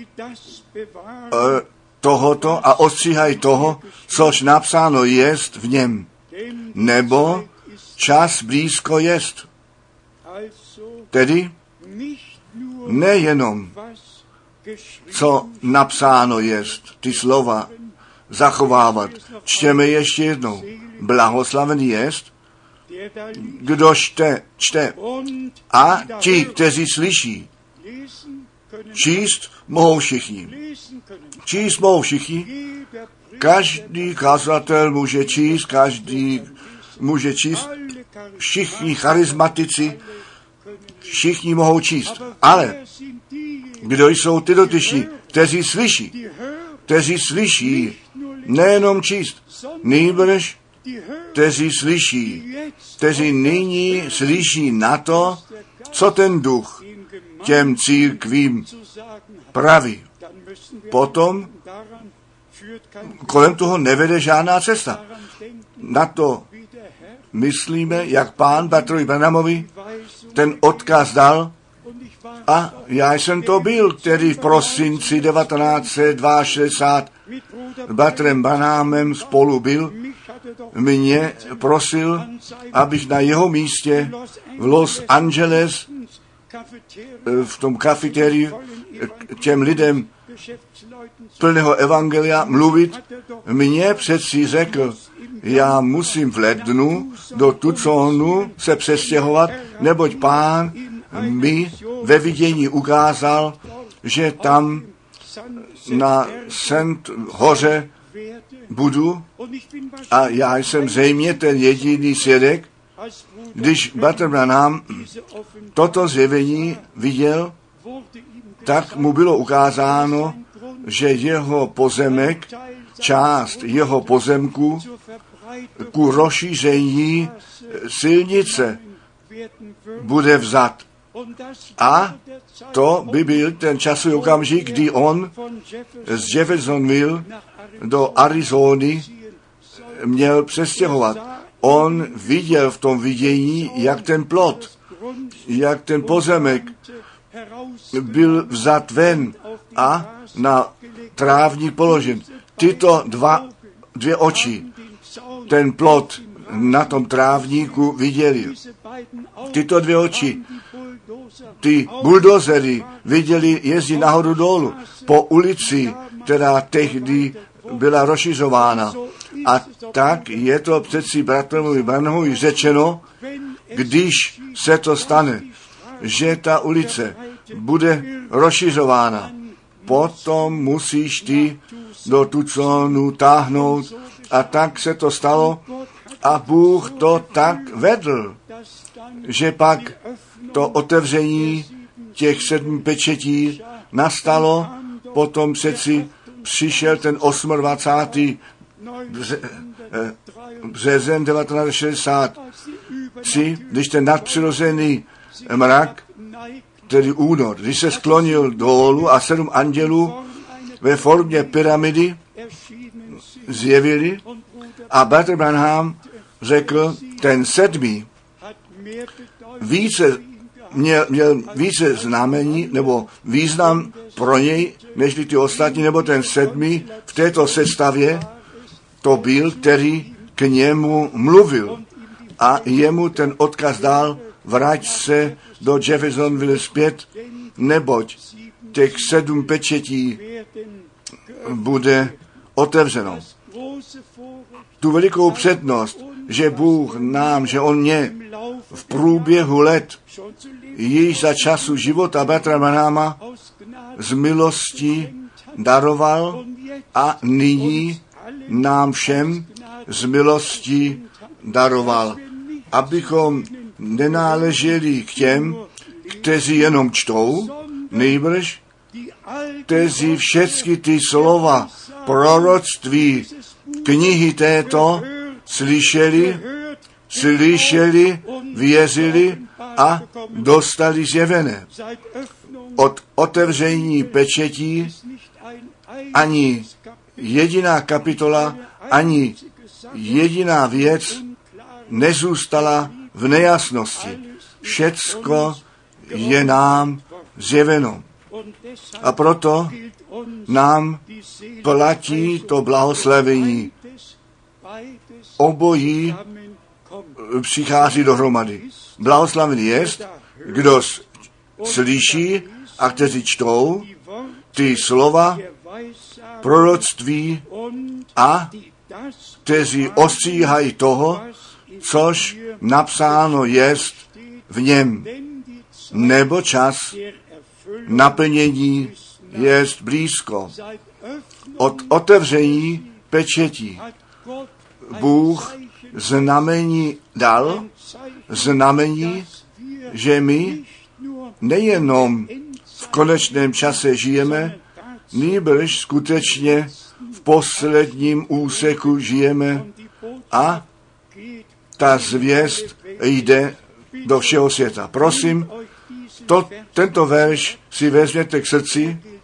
tohoto a ostříhají toho, což napsáno jest v něm. Nebo čas blízko jest. Tedy nejenom, co napsáno jest, ty slova zachovávat. Čteme ještě jednou. Blahoslavený jest, kdo čte a ti, kteří slyší. Číst mohou všichni. Číst mohou všichni. Každý kazatel může číst, každý může číst. Všichni charismatici, všichni mohou číst. Ale kdo jsou ty dotyční, kteří slyší, nejenom číst, nýbrž kteří slyší, kteří nyní slyší na to, co ten duch těm církvím pravý. Potom kolem toho nevede žádná cesta. Na to myslíme, jak Pán Bartovi Branhamovi ten odkaz dal, a já jsem to byl, který v prosinci 1962 s Bartrem Branhamem spolu byl, mě prosil, abych na jeho místě v Los Angeles v tom kafetériu těm lidem plného evangelia mluvit. Mně přeci řekl, já musím v lednu do Tucsonu se přestěhovat, neboť Pán mi ve vidění ukázal, že tam na St. hoře budu, a já jsem zřejmě ten jediný svědek. Když Bartram Branham toto zjevení viděl, tak mu bylo ukázáno, že jeho pozemek, část jeho pozemku ku rozšíření silnice bude vzat. A to by byl ten časový okamžik, kdy on z Jeffersonville do Arizony měl přestěhovat. On viděl v tom vidění, jak ten plot, jak ten pozemek byl vzat ven a na trávník položen. Tyto dvě oči, ten plot na tom trávníku viděli. Tyto dvě oči, ty buldozery viděli jezdit nahoru dolů po ulici, která tehdy byla rozšiřována. A tak je to přeci Bartramovi Branhamovi řečeno, když se to stane, že ta ulice bude rozšiřována, potom musíš ty do Tucsonu táhnout. A tak se to stalo a Bůh to tak vedl, že pak to otevření těch 7 pečetí nastalo, potom přeci přišel ten 28. březen 1963, když ten nadpřirozený mrak, tedy únor, když se sklonil dolů a 7 andělů ve formě pyramidy zjevili a Bartram Branham řekl, ten 7. měl více znamení nebo význam pro něj, než ty ostatní, nebo ten 7. v této sestavě to byl, který k němu mluvil a jemu ten odkaz dal, vrať se do Jeffersonville zpět, neboť těch 7 pečetí bude otevřeno. Tu velikou přednost, že Bůh nám, že on mě v průběhu let, již za času života Bartrama Branhama z milosti daroval a nyní nám všem z milosti daroval, abychom nenáleželi k těm, kteří jenom čtou, nejbrž, kteří všechny ty slova proroctví knihy této slyšeli, věřili a dostali zjevené. Od otevření pečetí ani jediná kapitola, ani jediná věc nezůstala v nejasnosti. Všecko je nám zjeveno. A proto nám platí to blahoslavení. Obojí přichází dohromady. Blahoslavený jest, kdo slyší a kteří čtou ty slova proroctví a kteří ostříhají toho, což napsáno jest v něm. Nebo čas naplnění jest blízko. Od otevření pečetí Bůh znamení dal, znamení, že my nejenom v konečném čase žijeme, nýbrž skutečně v posledním úseku žijeme a ta zvěst jde do všeho světa. Prosím, tento verš si vezměte k srdci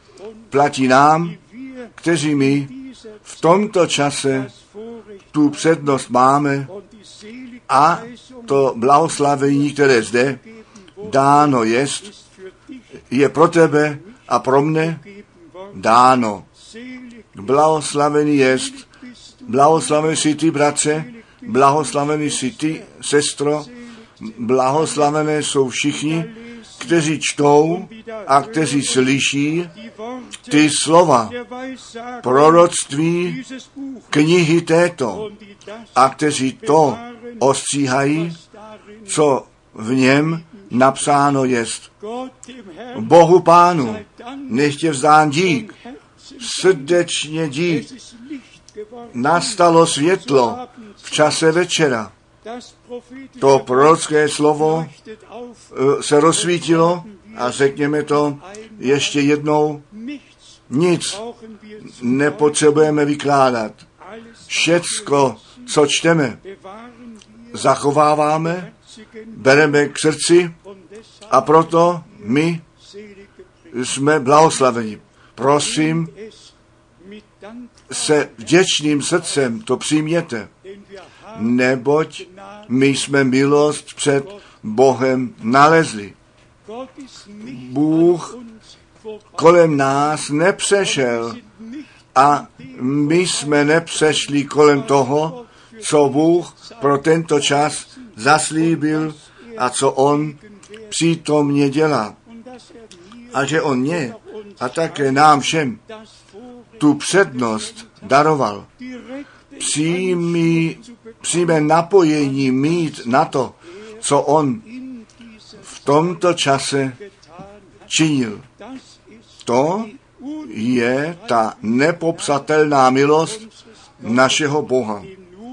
platí nám, kteří my v tomto čase tu přednost máme a to blahoslavení, které zde dáno je pro tebe a pro mne dáno. Blahoslavený jest, blahoslavený si ty, bratře, blahoslavený si ty, sestro, blahoslavené jsou všichni, kteří čtou a kteří slyší ty slova proroctví knihy této a kteří to ostříhají, co v něm napsáno jest. Bohu Pánu, nechtě vzdán dík, srdečně dík. Nastalo světlo v čase večera. To prorocké slovo se rozsvítilo a řekněme to ještě jednou, nic nepotřebujeme vykládat. Všecko, co čteme, zachováváme, bereme k srdci a proto my jsme blahoslaveni. Prosím, se vděčným srdcem to přijměte, neboť my jsme milost před Bohem nalezli. Bůh kolem nás nepřešel a my jsme nepřešli kolem toho, co Bůh pro tento čas zaslíbil a co on přítomně dělá. A že on mě a také nám všem tu přednost daroval. Přímé napojení mít na to, co on v tomto čase činil. To je ta nepopsatelná milost našeho Boha,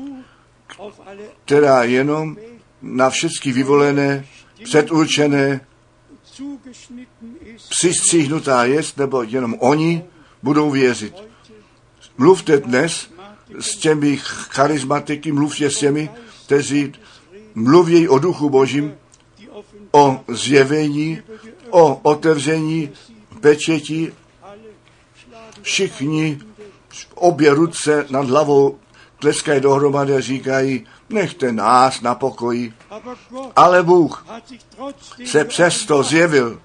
která jenom na všechny vyvolené, předurčené, přistříhnutá jest, nebo jenom oni budou věřit. Mluvte dnes s těmi charizmatiky, mluvte s těmi, kteří mluví o Duchu Božím, o zjevení, o otevření pečeti. Všichni obě ruce nad hlavou tleskají dohromady a říkají, nechte nás na pokoji. Ale Bůh se přesto zjevil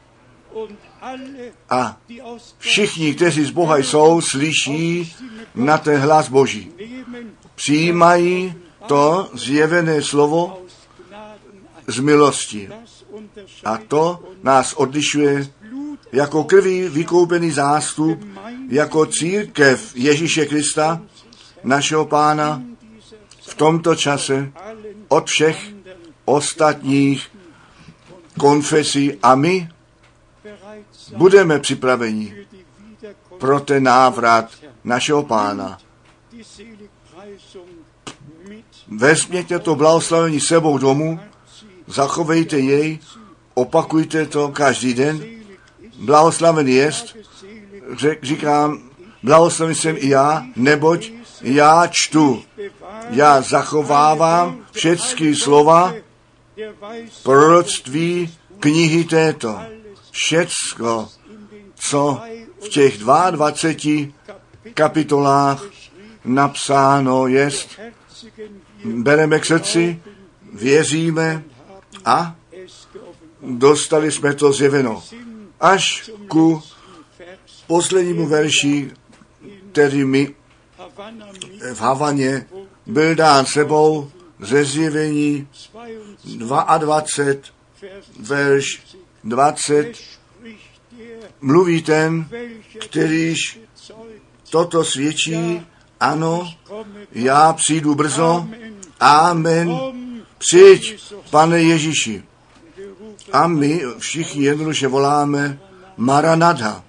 a všichni, kteří z Boha jsou, slyší na ten hlas Boží. Přijímají to zjevené slovo z milosti. A to nás odlišuje jako krví vykoupený zástup, jako církev Ježíše Krista, našeho Pána, v tomto čase od všech ostatních konfesí a my budeme připraveni pro ten návrat našeho Pána. Vezměte to blahoslavení sebou domů, zachovejte jej, opakujte to každý den. Blahoslavený jest, říkám, blahoslavený jsem i já, neboť já čtu, já zachovávám všechny slova proroctví knihy této. Všecko, co v těch 22 kapitolách napsáno jest, bereme k srdci, věříme a dostali jsme to zjeveno. Až ku poslednímu verši, který mi v Havaně byl dán sebou ze zjevení 22, verš 20, mluví ten, kterýž toto svědčí, ano, já přijdu brzo, amen, přijď, Pane Ježíši. A my všichni jednoduše voláme Maranatha.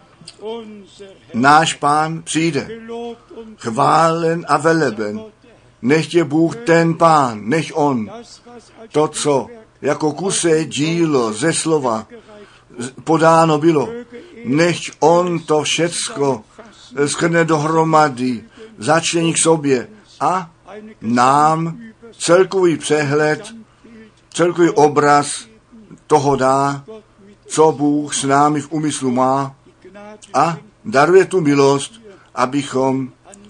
Náš Pán přijde, chválen a veleben. Nech je Bůh ten Pán, nech on. To, co jako kusé dílo ze slova podáno bylo, nech on to všecko shrne dohromady, začlení k sobě a nám celkový přehled, celkový obraz toho dá, co Bůh s námi v úmyslu má a daruje tu milost, abychom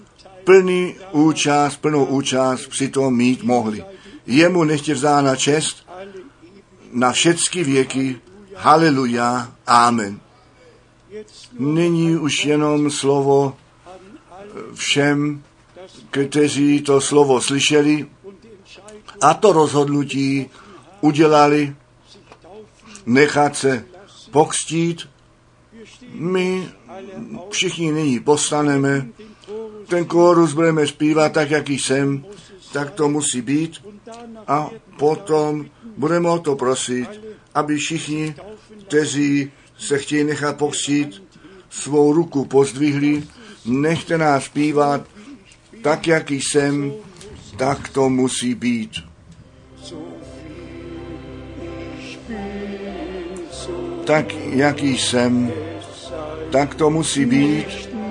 plnou účast při tom mít mohli. Jemu nechtě vzána čest na všechny věky. Haleluja. Amen. Nyní už jenom slovo všem, kteří to slovo slyšeli a to rozhodnutí udělali nechat se pokřtít. My všichni nyní postaneme, ten kórus budeme zpívat tak, jak jsem, tak to musí být a potom budeme o to prosit, aby všichni, kteří se chtějí nechat pokřtít, svou ruku pozdvihli, nechte nás zpívat tak, jak jsem, tak to musí být. Tak, jak jsem, tak to musí být.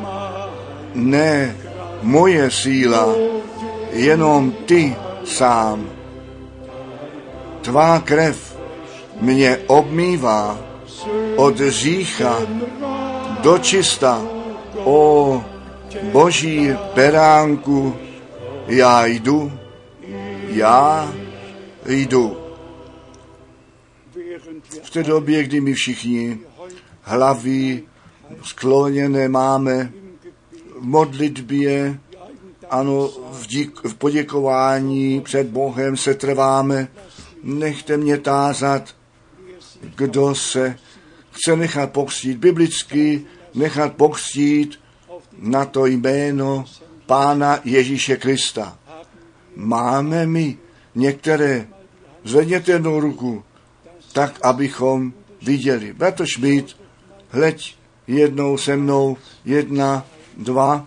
Ne moje síla, jenom ty sám. Tvá krev mě obmývá od hřícha do čista. O Boží beránku, já jdu. V té době, kdy my všichni hlavy skloněné máme v modlitbě, ano, v poděkování před Bohem se trváme, nechte mě tázat, kdo se chce nechat pokřtít, biblicky nechat pokřtít na to jméno Pána Ježíše Krista. Máme my některé, zvedněte jednou ruku, tak, abychom viděli. Bratr Schmidt, hleď jednou se mnou, 1, 2.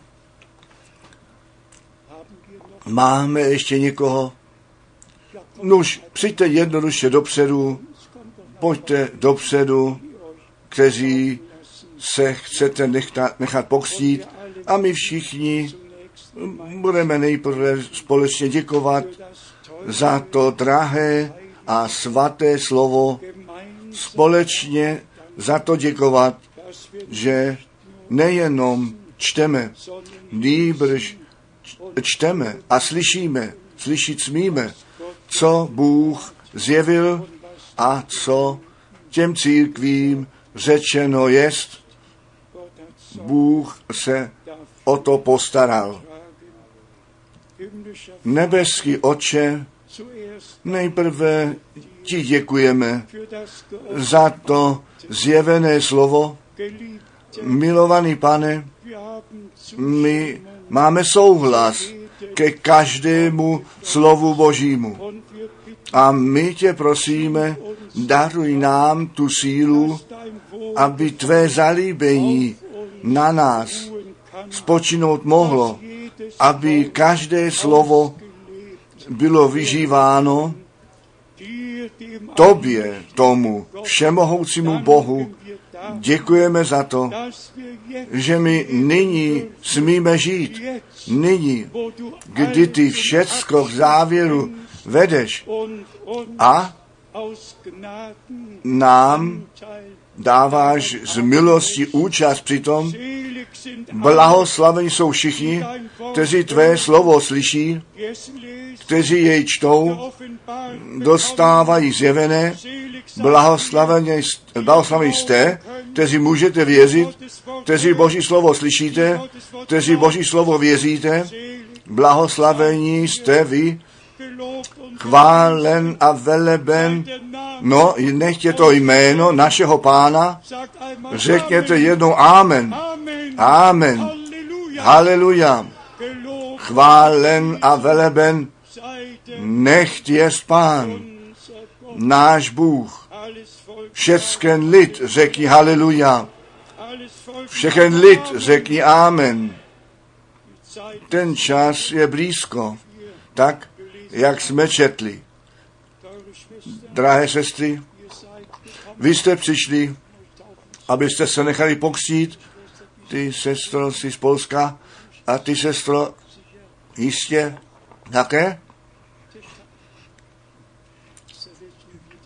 Máme ještě někoho? Nuž, přijďte jednoduše dopředu, pojďte dopředu, kteří se chcete nechat pokřtít a my všichni budeme nejprve společně děkovat za to drahé a svaté slovo, společně za to děkovat, že nejenom čteme, nýbrž čteme a slyšit smíme, co Bůh zjevil a co těm církvím řečeno jest. Bůh se o to postaral. Nebeský Otče, nejprve ti děkujeme za to zjevené slovo. Milovaný Pane, my máme souhlas ke každému slovu Božímu. A my tě prosíme, daruj nám tu sílu, aby tvé zalíbení na nás spočinout mohlo, aby každé slovo bylo vyžíváno tobě, tomu všemohoucímu Bohu. Děkujeme za to, že my nyní smíme žít. Nyní, kdy ty všecko k závěru vedeš a nám dáváš z milosti účast při tom. Blahoslavení jsou všichni, kteří tvé slovo slyší, kteří jej čtou, dostávají zjevené. Blahoslavení jste, kteří můžete věřit, kteří Boží slovo slyšíte, kteří Boží slovo věříte. Blahoslavení jste vy, chválen a veleben, no, nechtě to jméno našeho Pána, řekněte jednou amen, amen, haleluja, chválen a veleben, nechť jest Pán, náš Bůh. Všecken lid řekni haleluja, všechen lid řekni amen. Ten čas je blízko, tak, jak jsme četli. Drahé sestry, vy jste přišli, abyste se nechali pokřtít. Ty, sestro, jsi z Polska a ty, sestro, jistě také?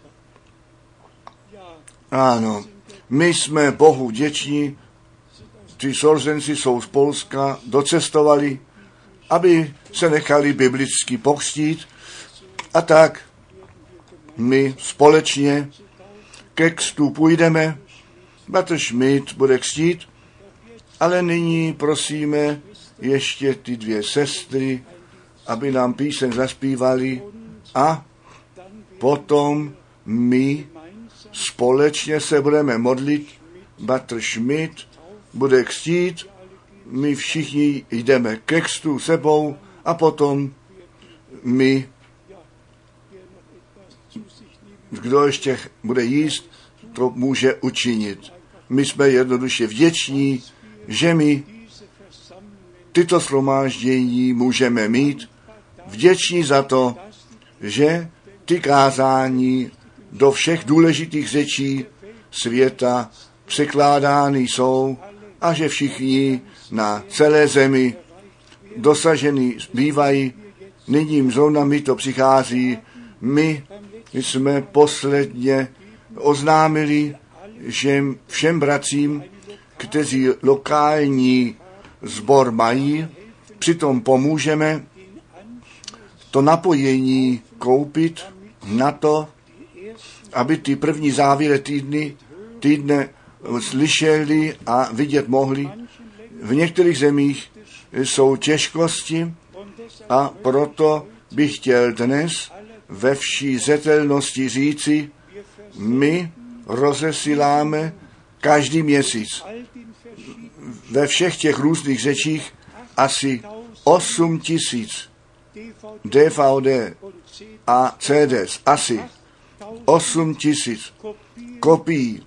Ano, my jsme Bohu vděční, ty sorzenci jsou z Polska, docestovali, aby se nechali biblicky pokřtít. A tak my společně ke křtu půjdeme, Bratr Schmidt bude křtít, ale nyní prosíme ještě ty dvě sestry, aby nám píseň zaspívali a potom my společně se budeme modlit. Bratr Schmidt bude křtít, my všichni jdeme ke křtu sebou a potom my, kdo ještě bude jíst, to může učinit. My jsme jednoduše vděční, že my tyto shromáždění můžeme mít, vděční za to, že ty kázání do všech důležitých řečí světa překládány jsou a že všichni na celé zemi dosažený bývají. Nyní zrovna mi to přichází. My jsme posledně oznámili, že všem bratřím, kteří lokální sbor mají, přitom pomůžeme to napojení koupit na to, aby ty první závěry týdne slyšeli a vidět mohli. V některých zemích jsou těžkosti a proto bych chtěl dnes ve vší zřetelnosti říci, my rozesíláme každý měsíc ve všech těch různých řečích asi 8 000 DVD a CDs, asi 8 000 kopií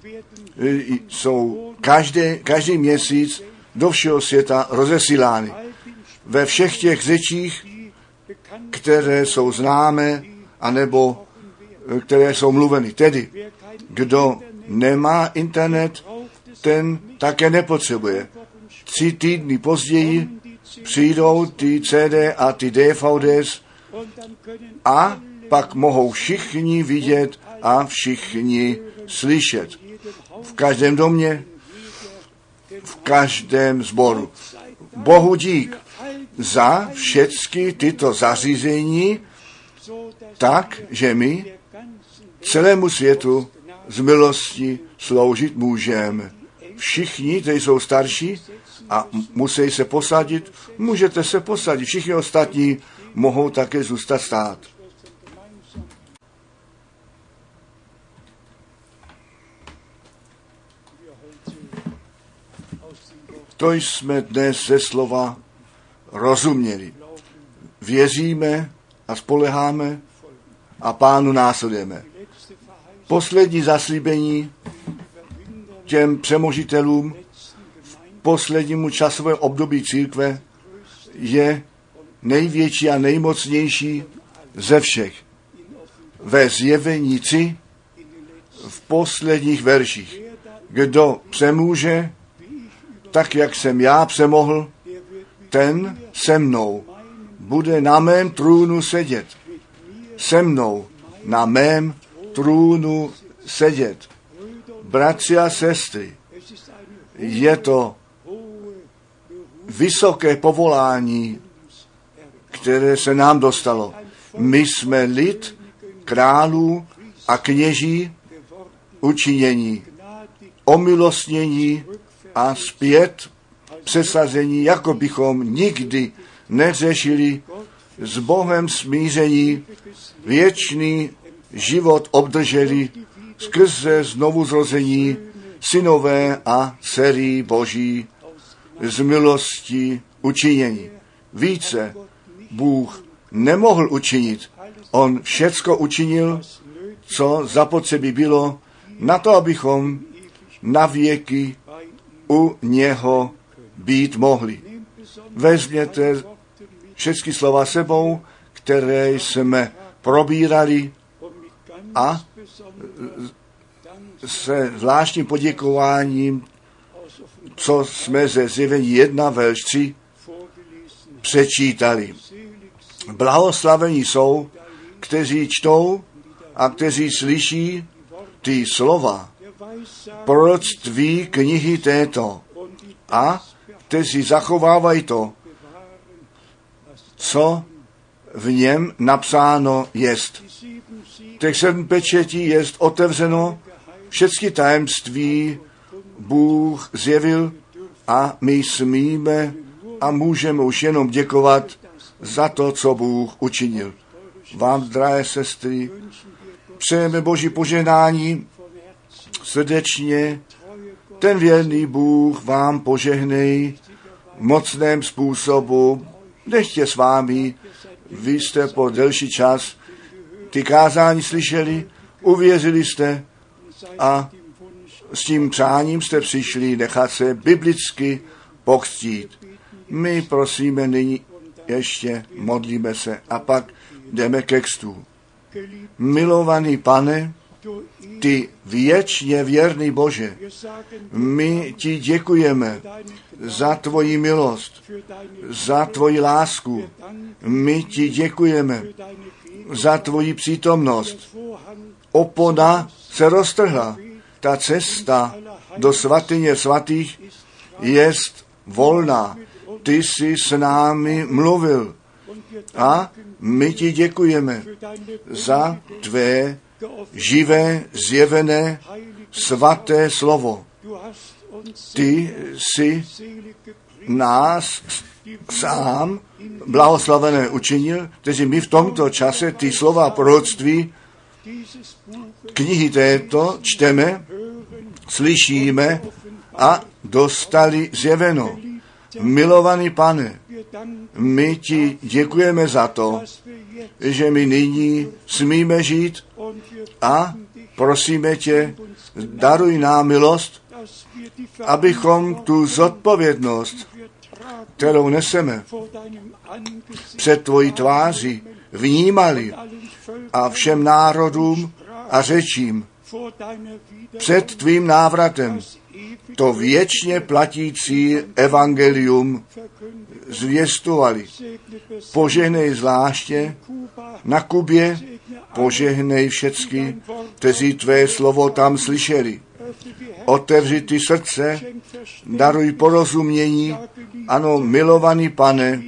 jsou každý měsíc do všeho světa rozesílány. Ve všech těch řečích, které jsou známé, anebo které jsou mluveny. Tedy, kdo nemá internet, ten také nepotřebuje. 3 týdny později přijdou ty CD a ty DVDs a pak mohou všichni vidět a všichni slyšet. V každém domě, v každém sboru. Bohu dík za všechny tyto zařízení, tak, že my celému světu z milosti sloužit můžeme. Všichni, kteří jsou starší a musí se posadit, můžete se posadit. Všichni ostatní mohou také zůstat stát. To jsme dnes ze slova rozuměli. Věříme a spoleháme a Pánu následujeme. Poslední zaslíbení těm přemožitelům v poslednímu časovém období církve je největší a nejmocnější ze všech. Ve Zjevení 3 v posledních verších. Kdo přemůže, tak jak jsem já přemohl, ten se mnou bude na mém trůnu sedět. Se mnou na mém trůnu sedět. Bratři a sestry, je to vysoké povolání, které se nám dostalo. My jsme lid králů a kněží učinění, omilostnění a zpět přesazení, jako bychom nikdy neřešili, s Bohem smíření, věčný život obdrželi skrze znovuzrození synové a dcery Boží z milosti učinění. Více Bůh nemohl učinit. On všecko učinil, co zapotřebí bylo, na to, abychom na věky u něho být mohli. Vezměte všechny slova sebou, které jsme probírali a se zvláštním poděkováním, co jsme ze Zjevení 1, verš 3 přečítali. Blahoslavení jsou, kteří čtou a kteří slyší ty slova proroctví knihy této a kteří zachovávají to, co v něm napsáno jest. Těch 7 pečetí jest otevřeno, všechny tajemství Bůh zjevil a my smíme a můžeme už jenom děkovat za to, co Bůh učinil. Vám, drahé sestry, přejeme Boží požehnání srdečně. Ten věrný Bůh vám požehnej v mocném způsobu. Nechtě s vámi, vy jste po delší čas ty kázání slyšeli, uvěřili jste a s tím přáním jste přišli nechat se biblicky pokřtít. My prosíme nyní ještě, modlíme se a pak jdeme ke křtu. Milovaný Pane, ty věčně věrný Bože, my ti děkujeme za tvoji milost, za tvoji lásku. My ti děkujeme za tvoji přítomnost. Opona se roztrhla. Ta cesta do svatyně svatých jest volná. Ty jsi s námi mluvil a my ti děkujeme za tvé živé, zjevené, svaté slovo. Ty jsi nás sám blahoslavené učinil, kteří my v tomto čase ty slova proroctví knihy této čteme, slyšíme a dostali zjeveno. Milovaný Pane, my ti děkujeme za to, že my nyní smíme žít a prosíme tě, daruj nám milost, abychom tu zodpovědnost, kterou neseme, před tvojí tváří vnímali a všem národům a řečím před tvým návratem to věčně platící evangelium zvěstovali. Požehnej zvláště na Kubě, požehnej všecky, kteří tvé slovo tam slyšeli. Otevři ty srdce, daruj porozumění, ano, milovaný Pane,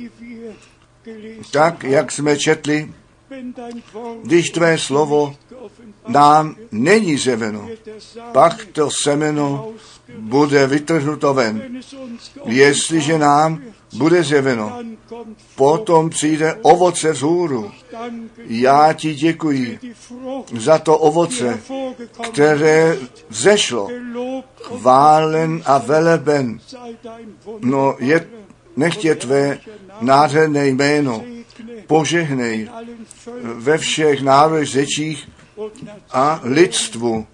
tak, jak jsme četli, když tvé slovo nám není zjeveno, pak to semeno bude vytrhnuto ven. Jestliže nám bude zjeveno, potom přijde ovoce vzhůru. Já ti děkuji za to ovoce, které vzešlo. Chválen a veleben. No, nechtě tvé nádherné jméno. Požehnej ve všech národech řečích a lidstvu.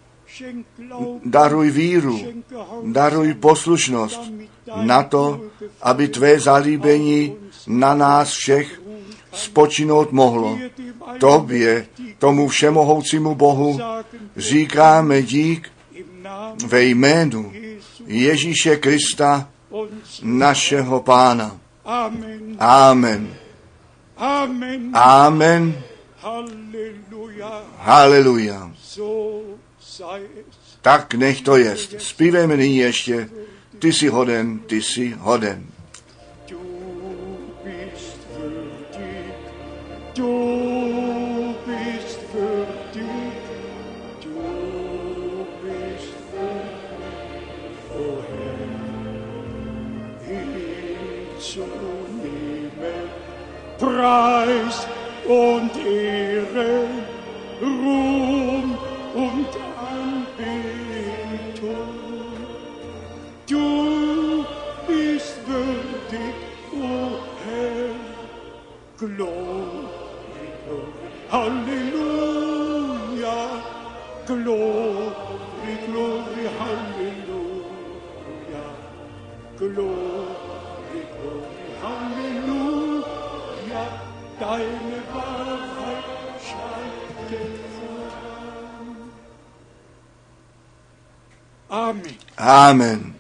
Daruj víru, daruj poslušnost na to, aby tvé zalíbení na nás všech spočinout mohlo. Tobě, tomu všemohoucímu Bohu, říkáme dík ve jménu Ježíše Krista, našeho Pána. Amen. Amen. Haleluja. Tak nech to jest. Zpívejme nyní ještě. Ty jsi hoden, ty jsi hoden. Preis und Ehre, Ruhm und Anbetung. Du bist würdig, o Herr, Glory, Glory, Halleluja, Glory, Glory, Halleluja, Glory, Glory, Halleluja, deine Wahrheit schreitet voran. Amen. Amen.